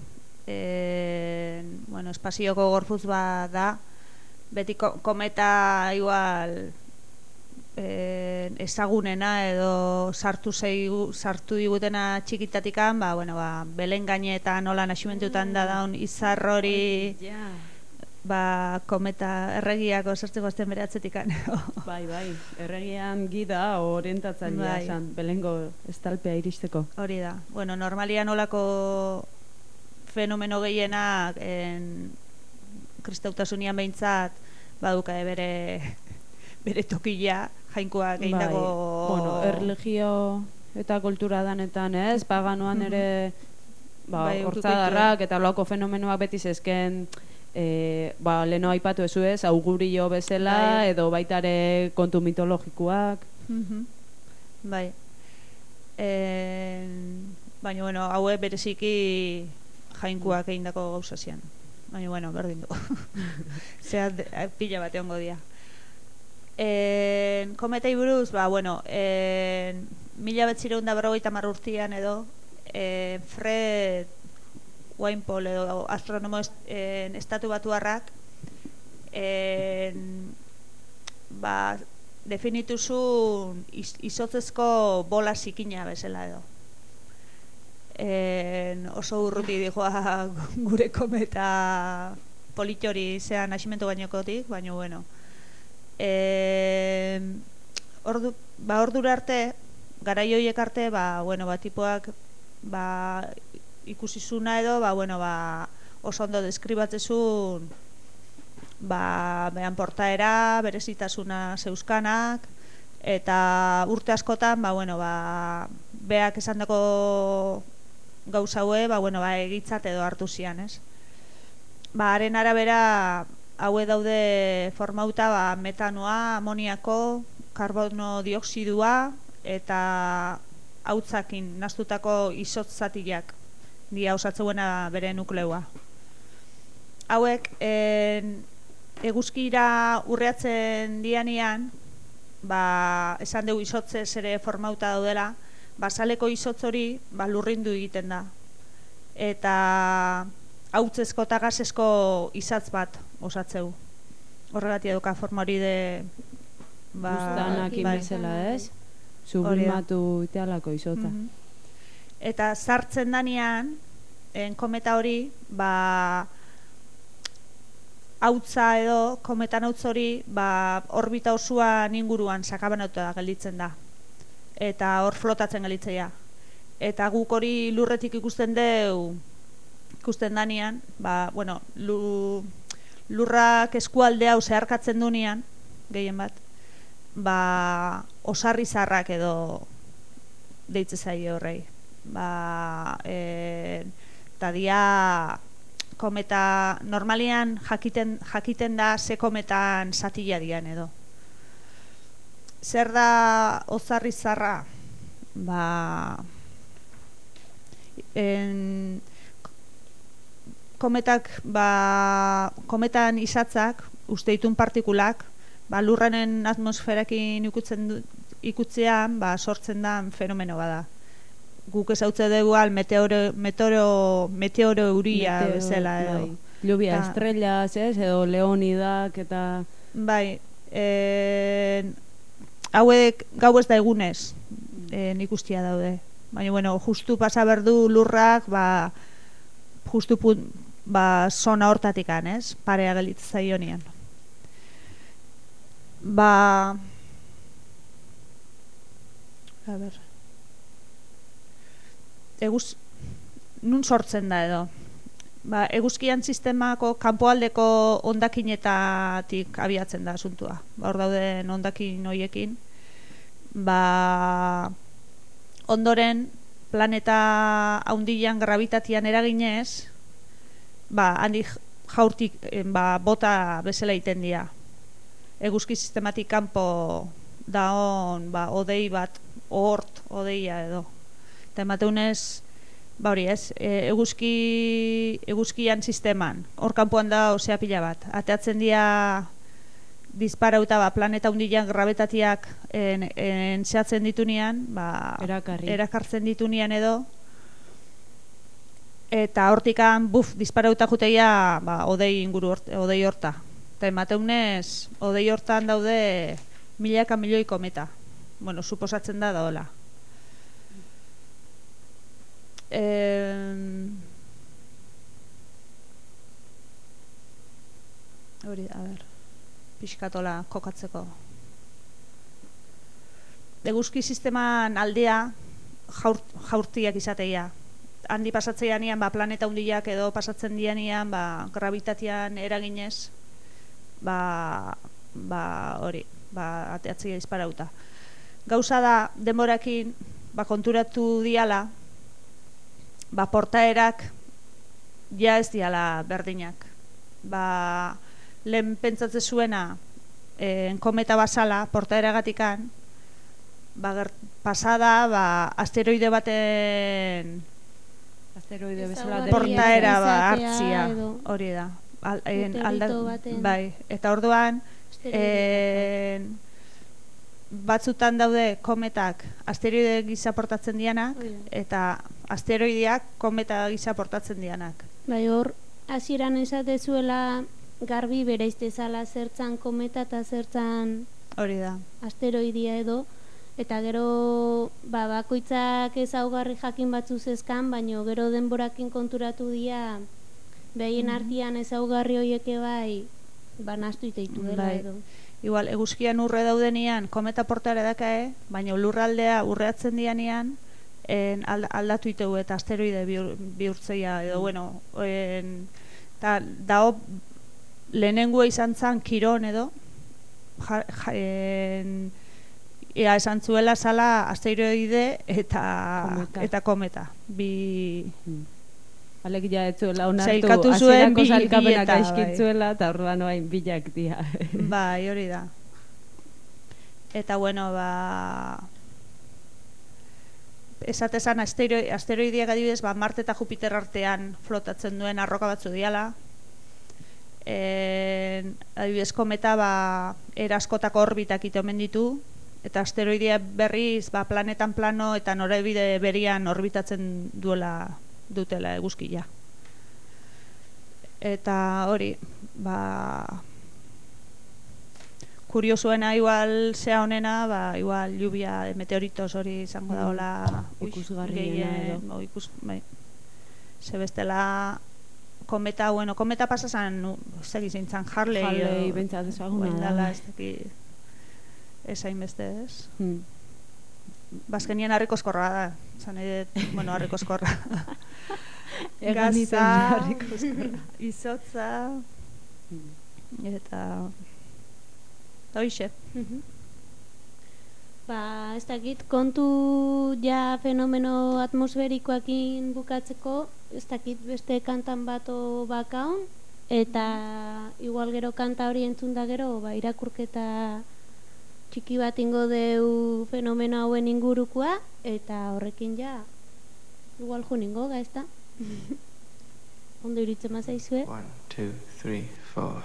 eh, bueno, espazioko gorputz bat da, beti kometa igual eh, ezagunena edo sartu zeigu, sartu digutena txikitatikan, ba, bueno, ba, Belen gainetan nola nasimentutan da daun izar hori, ba, kometa erregiako sartzeko azten bere atzetikan. Bai, bai, erregian gida orientatzailea bai. Esan, Belengo estalpea iristeko. Hori da. Bueno, normalian nolako fenomeno gehienak en, kristautasunian behintzat baduka bere bere tokila jainkoak egindako bai. Bueno, erlijio Eta kultura danetan, ez? Paganoan ere ba, Bai, hortzadarrak eta loako fenomenoak beti zezken e, ba, leno aipatu ezu ez, augurio bezala Bai. edo baitare kontu mitologikoak. Mhm. Bai. Eh, baina, bueno, haue bereziki jainkuak egindako gauza zian. Baina, bueno, berdin du. Zea, pila bat egongo dia. Eh, kometei buruz, ba, bueno, eh, mila betzireun da berrogeita hamar urtean edo, eh, Fred Wimpole edo astronomo est, eh, estatu batuarrak eh, ba, definitu zuen iz, izotzezko bola zikina bezala edo. En, oso urruti dijoa gure kometa politxori zean nasimentu gainokotik, baina bueno. E, ordu, ba, ordura arte, garai horiek arte, ba, bueno, ba, tipoak ba, ikusizuna edo, ba, bueno, ba, oso ondo deskribatzezun ba, behan portaera, berezitasuna zeuskanak, eta urte askotan, ba, bueno, ba, beak esandako gauza haue, ba, bueno, ba, egitzat edo hartu zian, ez? Ba, haren arabera, haue daude formauta, ba, metanoa, amoniako, karbono dioksidua, eta hautzakin naztutako izotzatiak dia osatzeuena bere nukleua. Hauek, en, eguzkira urreatzen dianian, ba, esan dugu izotzez ere formauta daudela, basaleko izotz hori ba, lurrindu egiten da. Eta hautzezko eta gazesko izatz bat osatzeu. Horregatik eduka forma hori de... Ba, Buztanak bai. bezala, ez? Sublimatu itealako izotza. Mhm. Eta sartzen danean, en kometa hori, ba, hautza edo, kometan hautz hori, ba, orbita osoan inguruan sakabanauta gelditzen da. Eta hor flotatzen gelditzea. Eta guk hori lurretik ikusten deu, ikusten danean, ba, bueno, lu, lurrak eskualde hau zeharkatzen dunean, gehien bat, ba, osarri zarrak edo deitze zaio horrei. Ba, e, eta dia kometa, normalian jakiten, jakiten da ze kometan zatila dian edo. Zer da osarri zarra? Ba, en, kometak, ba, kometan izatzak, usteitun partikulak, ba, lurranen atmosferakin ikutzen du, ikutzean, ba, sortzen da fenomeno bada. Guk ezautze dugu al meteoro, meteoro, meteoro euria Meteo, bezala edo. bai. Lluvia Ta- estrellas, ez? Edo leonidak eta... Bai, en, hauek gau ez da egunez en, ikustia daude. Baina, bueno, justu pasa berdu lurrak, ba, justu pun, ba, zona hortatikan, ez? Parea gelitz zaionean. Ba... A ber... Eguz... Nun sortzen da edo? Ba, eguzkian sistemako kanpoaldeko hondakinetatik abiatzen da asuntua. Ba, hor dauden hondakin hoiekin. Ba, ondoren planeta haundian gravitatian eraginez, ba, handi jaurtik ba, bota bezala egiten dira. Eguzki sistematik kanpo daon ba, odei bat, ohort odeia edo. Eta emateunez, ba hori ez, e, eguzki, eguzkian sisteman, hor kanpoan da osea pila bat. Ateatzen dira disparauta ba, planeta hundian grabetatiak en, en zehatzen ditunean, ba, Erakarri. erakartzen ditunean edo, eta hortikan, buf, disparauta juteia ba, odei inguru, hort, odei horta. Eta emateunez, odei hortan daude milaka milioi kometa. Bueno, suposatzen da daola. Eh, hori, a ber, pixkatola kokatzeko. Eguzki sisteman aldea jaurt, jaurtiak izateia. Handi pasatzea nian, ba, planeta hundiak edo pasatzen dianian, ba, gravitatian eraginez, ba, ba, hori, ba, ateatzea disparauta. Gauza da, denborakin, ba, konturatu diala, ba, portaerak ja ez diala berdinak. Ba, lehen pentsatze zuena en, kometa basala, portaeragatikan, ba, gert, pasada, ba, asteroide baten Asteroide bezala portaera ba, izatea hartzia, edo hori da. Al, en, meteorito alda, baten. bai, eta orduan Asteroide en, batzutan daude kometak asteroide gisa portatzen dianak, Hori da. eta asteroideak kometa gisa portatzen dianak. Bai, hor, hasieran esatezuela garbi bereiztezala zertzan kometa eta zertzan Hori da. asteroidia edo, eta gero ba, bakoitzak ezaugarri jakin batzu zezkan, baino gero denborakin konturatu dira behien artean ezaugarri hoieke bai ba nahastu iteitu dela Bai. edo. Igual, eguzkian urre daudenian kometa portaera dakae, baina lurraldea urreatzen dianean en, alda, aldatu iteu eta asteroide bihur, bihurtzeia edo, bueno, en, ta, dao lehenengua izan zan Kiron edo, ja, ja, en, ea esan zuela zala asteroide eta Kometa. eta kometa. Bi... Alek ja etzuela onartu Sailkatu zuen hasierako bi- sailkapenak bieta, aizkitzuela eta orduan orain bilak dira. Bai, hori da. Eta bueno, ba... esatezan astero, asteroideak adibidez, ba, Marte eta Jupiter artean flotatzen duen arroka batzu diala. En, adibidez, kometa ba, eraskotako orbitak ite omen ditu, eta asteroidea berriz ba, planetan plano eta norabide berian orbitatzen duela dutela eguzkia. Eta hori, ba... kuriosuena igual zea honena, ba, igual lluvia de meteoritos hori izango Mm. daola Ikusgarriena gehien, edo. o, ikus, bai. Ze bestela kometa, bueno, kometa pasasan ez dakit zintzan Harley, Harley edo- behintzat ezaguna orain da. dela, ez dakit ez hainbeste ez. Hmm. Bazkenien harrikozkorra da, zan edet, bueno, harrikozkorra. Egan iten Gaza, harrikozkorra. izotza, eta... Hoixe. Mhm. Ba, ez dakit, kontu ja fenomeno atmosferikoakin bukatzeko, ez dakit beste kantan bato bakaun, eta igual gero kanta hori entzun da gero, ba, irakurketa txiki bat ingo deu fenomeno hauen ingurukoa, eta horrekin ja, igual jo ningo, ga, ez da? Ondo iritzen mazaizue? One, two, three, four.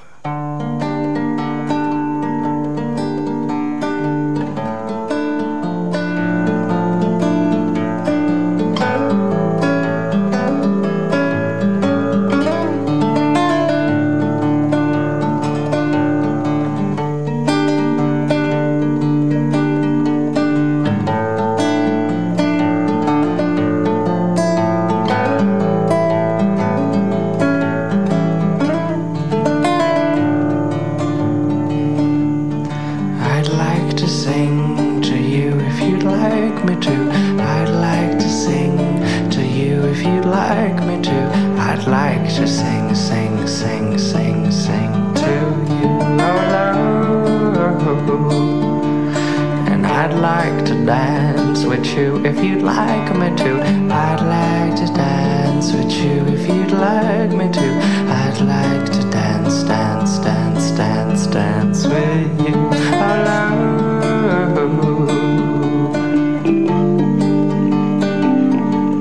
I'd like to sing to you if you'd like me to. I'd like to sing to you if you'd like me to. I'd like to sing, sing, sing, sing, sing to you. Oh, and I'd like to dance with you if you'd like me to. I'd like to dance with you if you'd like me to. I'd like